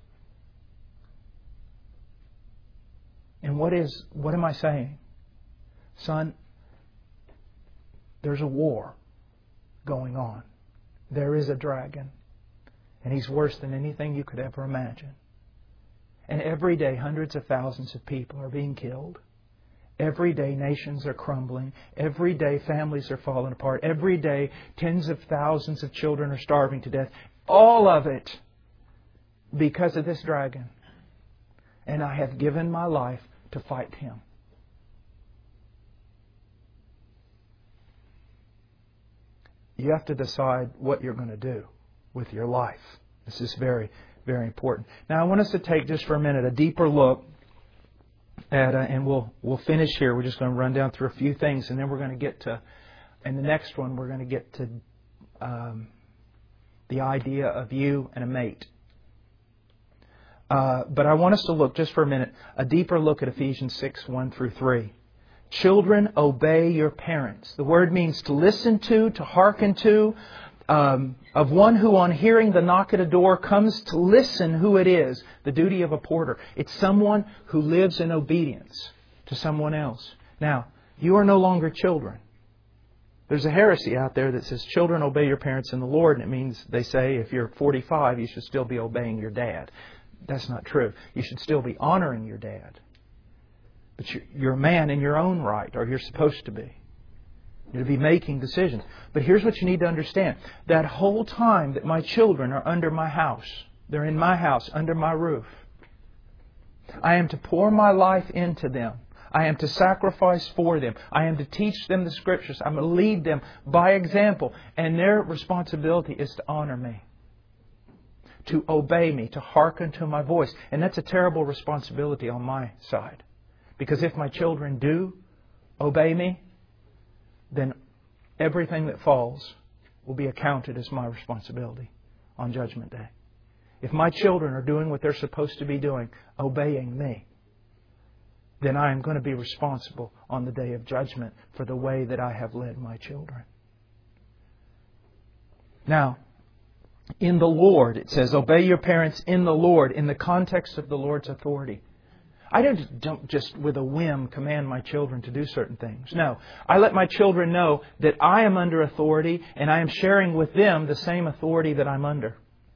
And what am I saying? Son, there's a war going on. There is a dragon. And he's worse than anything you could ever imagine. And every day hundreds of thousands of people are being killed. Every day nations are crumbling. Every day families are falling apart. Every day tens of thousands of children are starving to death. All of it because of this dragon. And I have given my life to fight him. You have to decide what you're going to do with your life. This is very, very important. Now, I want us to take just for a minute a deeper look at, and we'll finish here. We're just going to run down through a few things, and then we're going to get to, in the next one, we're going to get to the idea of you and a mate. But I want us to look just for a minute, a deeper look at Ephesians 6, 1 through 3. Children, obey your parents. The word means to listen to hearken to, of one who on hearing the knock at a door comes to listen who it is, the duty of a porter. It's someone who lives in obedience to someone else. Now, you are no longer children. There's a heresy out there that says, children, obey your parents in the Lord. And it means, they say, if you're 45, you should still be obeying your dad. That's not true. You should still be honoring your dad. But you're a man in your own right, or you're supposed to be. You're to be making decisions. But here's what you need to understand. That whole time that my children are under my house, they're in my house, under my roof, I am to pour my life into them. I am to sacrifice for them. I am to teach them the Scriptures. I'm to lead them by example. And their responsibility is to honor me, to obey me, to hearken to my voice. And that's a terrible responsibility on my side. Because if my children do obey me, then everything that falls will be accounted as my responsibility on Judgment Day. If my children are doing what they're supposed to be doing, obeying me, then I am going to be responsible on the day of judgment for the way that I have led my children. Now, in the Lord, it says, obey your parents in the Lord, in the context of the Lord's authority. I don't just with a whim command my children to do certain things. No, I let my children know that I am under authority and I am sharing with them the same authority that I'm under.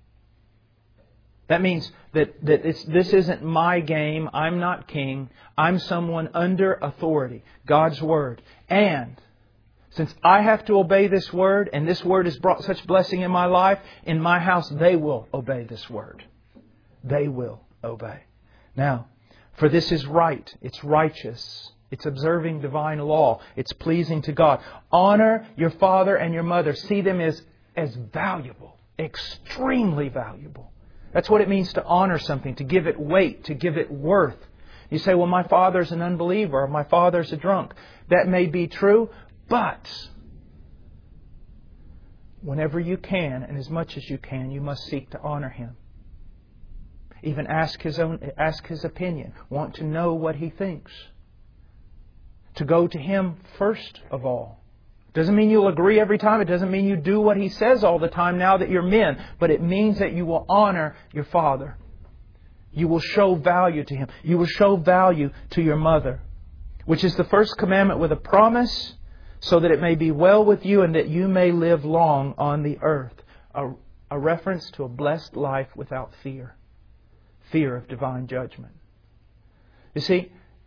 That means that this isn't my game. I'm not king. I'm someone under authority, God's Word. And since I have to obey this Word, and this Word has brought such blessing in my life, in my house they will obey this Word. They will obey. Now, for this is right. It's righteous. It's observing divine law. It's pleasing to God. Honor your father and your mother. See them as valuable, extremely valuable. That's what it means to honor something, to give it weight, to give it worth. You say, well, my father's an unbeliever, or my father's a drunk. That may be true, but whenever you can, and as much as you can, you must seek to honor him. Even ask his opinion. Want to know what he thinks. To go to him first of all. Doesn't mean you'll agree every time. It doesn't mean you do what he says all the time now that you're men. But it means that you will honor your father. You will show value to him. You will show value to your mother. Which is the first commandment with a promise, so that it may be well with you and that you may live long on the earth. A reference to a blessed life without fear. Fear of divine judgment. You see,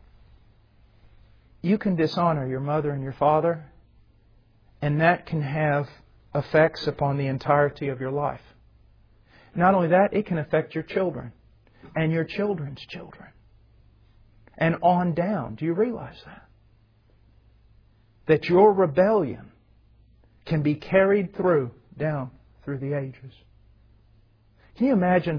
you can dishonor your mother and your father, and that can have effects upon the entirety of your life. Not only that, it can affect your children and your children's children. And on down. Do you realize that? That your rebellion can be carried through, down through the ages. Can you imagine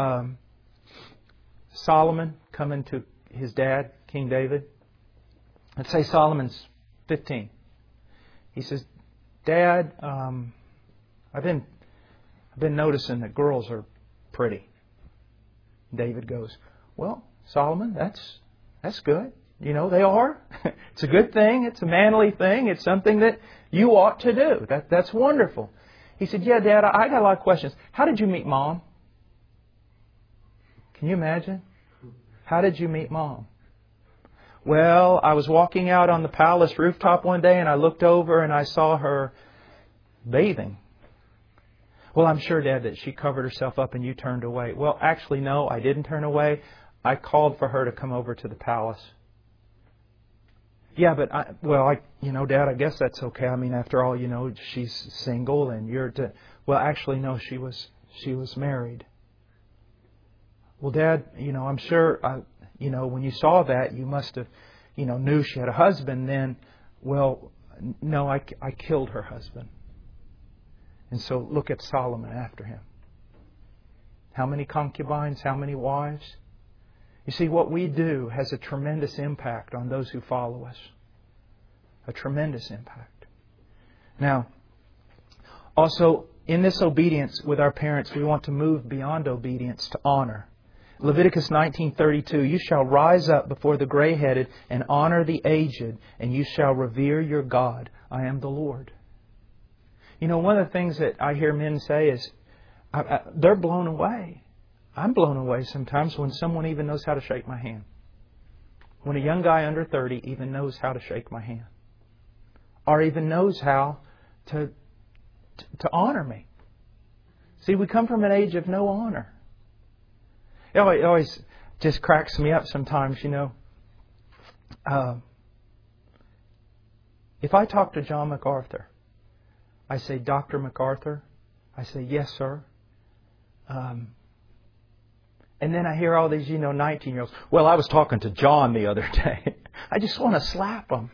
Solomon coming to his dad, King David? Let's say Solomon's 15. He says, Dad, I've been noticing that girls are pretty. David goes, well, Solomon, that's good. You know, they are. It's a good thing. It's a manly thing. It's something that you ought to do. That's wonderful. He said, yeah, Dad, I got a lot of questions. How did you meet Mom? Can you imagine? How did you meet Mom? Well, I was walking out on the palace rooftop one day and I looked over and I saw her bathing. Well, I'm sure, Dad, that she covered herself up and you turned away. Well, actually, no, I didn't turn away. I called for her to come over to the palace. Yeah, but Dad, I guess that's okay. I mean, after all, she's single and you're well, actually, no, she was married. Well, Dad, I'm sure, when you saw that, you must have, knew she had a husband then. Well, no, I killed her husband. And so look at Solomon after him. How many concubines? How many wives? You see, what we do has a tremendous impact on those who follow us. A tremendous impact. Now, also, in this obedience with our parents, we want to move beyond obedience to honor. Leviticus 19:32, you shall rise up before the gray-headed and honor the aged, and you shall revere your God. I am the Lord. You know, one of the things that I hear men say is, they're blown away. I'm blown away sometimes when someone even knows how to shake my hand. When a young guy under 30 even knows how to shake my hand. Or even knows how to honor me. See, we come from an age of no honor. It always just cracks me up sometimes, you know. If I talk to John MacArthur, I say, Dr. MacArthur. I say, yes, sir. And then I hear all these, 19-year-olds. Well, I was talking to John the other day. I just want to slap them.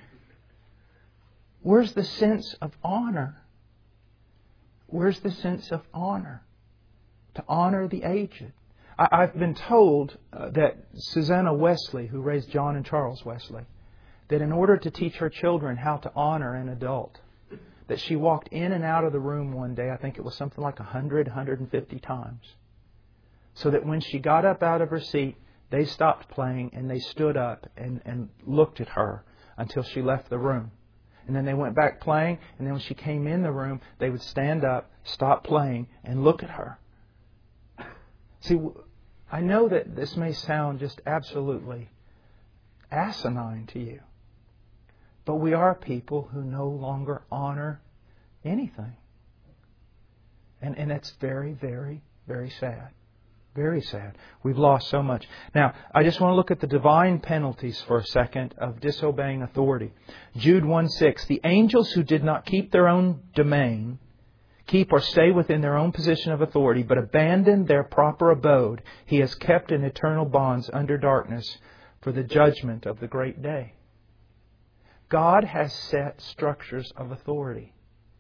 Where's the sense of honor? Where's the sense of honor? To honor the aged. I've been told that Susanna Wesley, who raised John and Charles Wesley, that in order to teach her children how to honor an adult, that she walked in and out of the room one day, I think it was something like 150 times. So that when she got up out of her seat, they stopped playing and they stood up and looked at her until she left the room. And then they went back playing, and then when she came in the room, they would stand up, stop playing, and look at her. See, I know that this may sound just absolutely asinine to you, but we are people who no longer honor anything. And that's very, very, very sad. Very sad. We've lost so much. Now, I just want to look at the divine penalties for a second of disobeying authority. Jude 1:6, the angels who did not keep their own domain, keep or stay within their own position of authority, but abandoned their proper abode, He has kept in eternal bonds under darkness for the judgment of the great day. God has set structures of authority.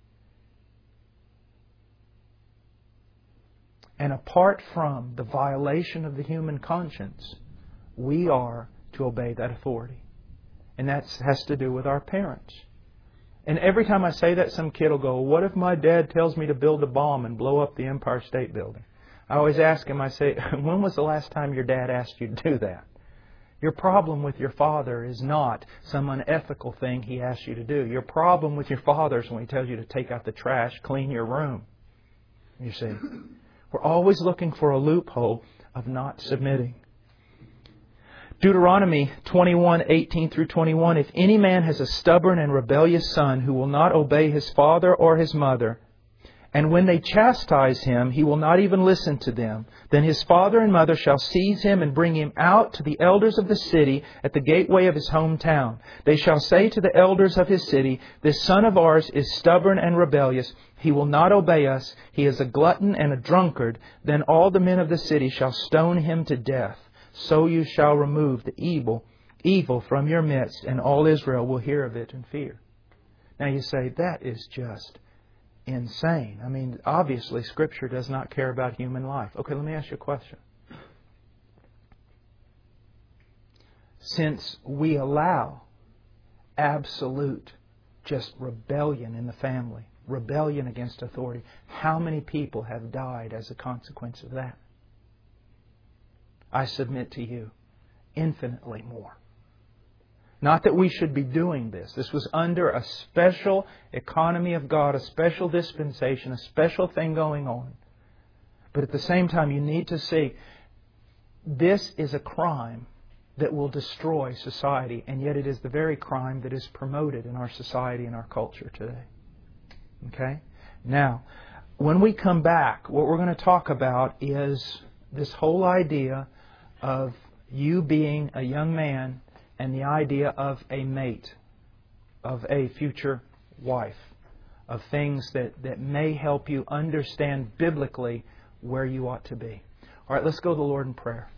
And apart from the violation of the human conscience, we are to obey that authority. And that has to do with our parents. And every time I say that, some kid will go, what if my dad tells me to build a bomb and blow up the Empire State Building? I always ask him, I say, when was the last time your dad asked you to do that? Your problem with your father is not some unethical thing he asks you to do. Your problem with your father is when he tells you to take out the trash, clean your room. You see, we're always looking for a loophole of not submitting. Deuteronomy 21:18 through 21, if any man has a stubborn and rebellious son who will not obey his father or his mother, and when they chastise him, he will not even listen to them, then his father and mother shall seize him and bring him out to the elders of the city at the gateway of his hometown. They shall say to the elders of his city, this son of ours is stubborn and rebellious. He will not obey us. He is a glutton and a drunkard. Then all the men of the city shall stone him to death. So you shall remove the evil from your midst, and all Israel will hear of it and fear. Now you say, that is just insane. I mean, obviously Scripture does not care about human life. Okay, let me ask you a question. Since we allow absolute just rebellion in the family, rebellion against authority, how many people have died as a consequence of that? I submit to you, infinitely more. Not that we should be doing this. This was under a special economy of God, a special dispensation, a special thing going on. But at the same time, you need to see this is a crime that will destroy society, and yet it is the very crime that is promoted in our society and our culture today. Okay? Now, when we come back, what we're going to talk about is this whole idea of you being a young man and the idea of a mate, of a future wife, of things that may help you understand biblically where you ought to be. All right, let's go to the Lord in prayer.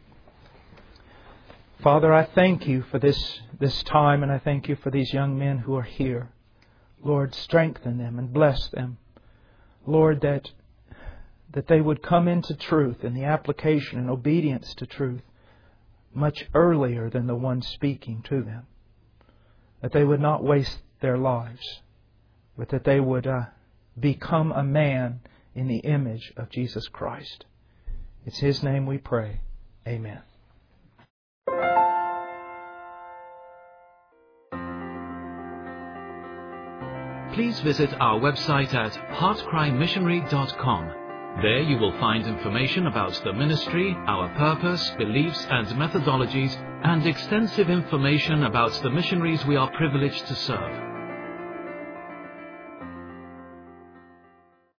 Father, I thank You for this time, and I thank You for these young men who are here. Lord, strengthen them and bless them. Lord, that they would come into truth and the application and obedience to truth much earlier than the one speaking to them. That they would not waste their lives, but that they would become a man in the image of Jesus Christ. It's His name we pray. Amen. Please visit our website at heartcrymissionary.com. There you will find information about the ministry, our purpose, beliefs and methodologies, and extensive information about the missionaries we are privileged to serve.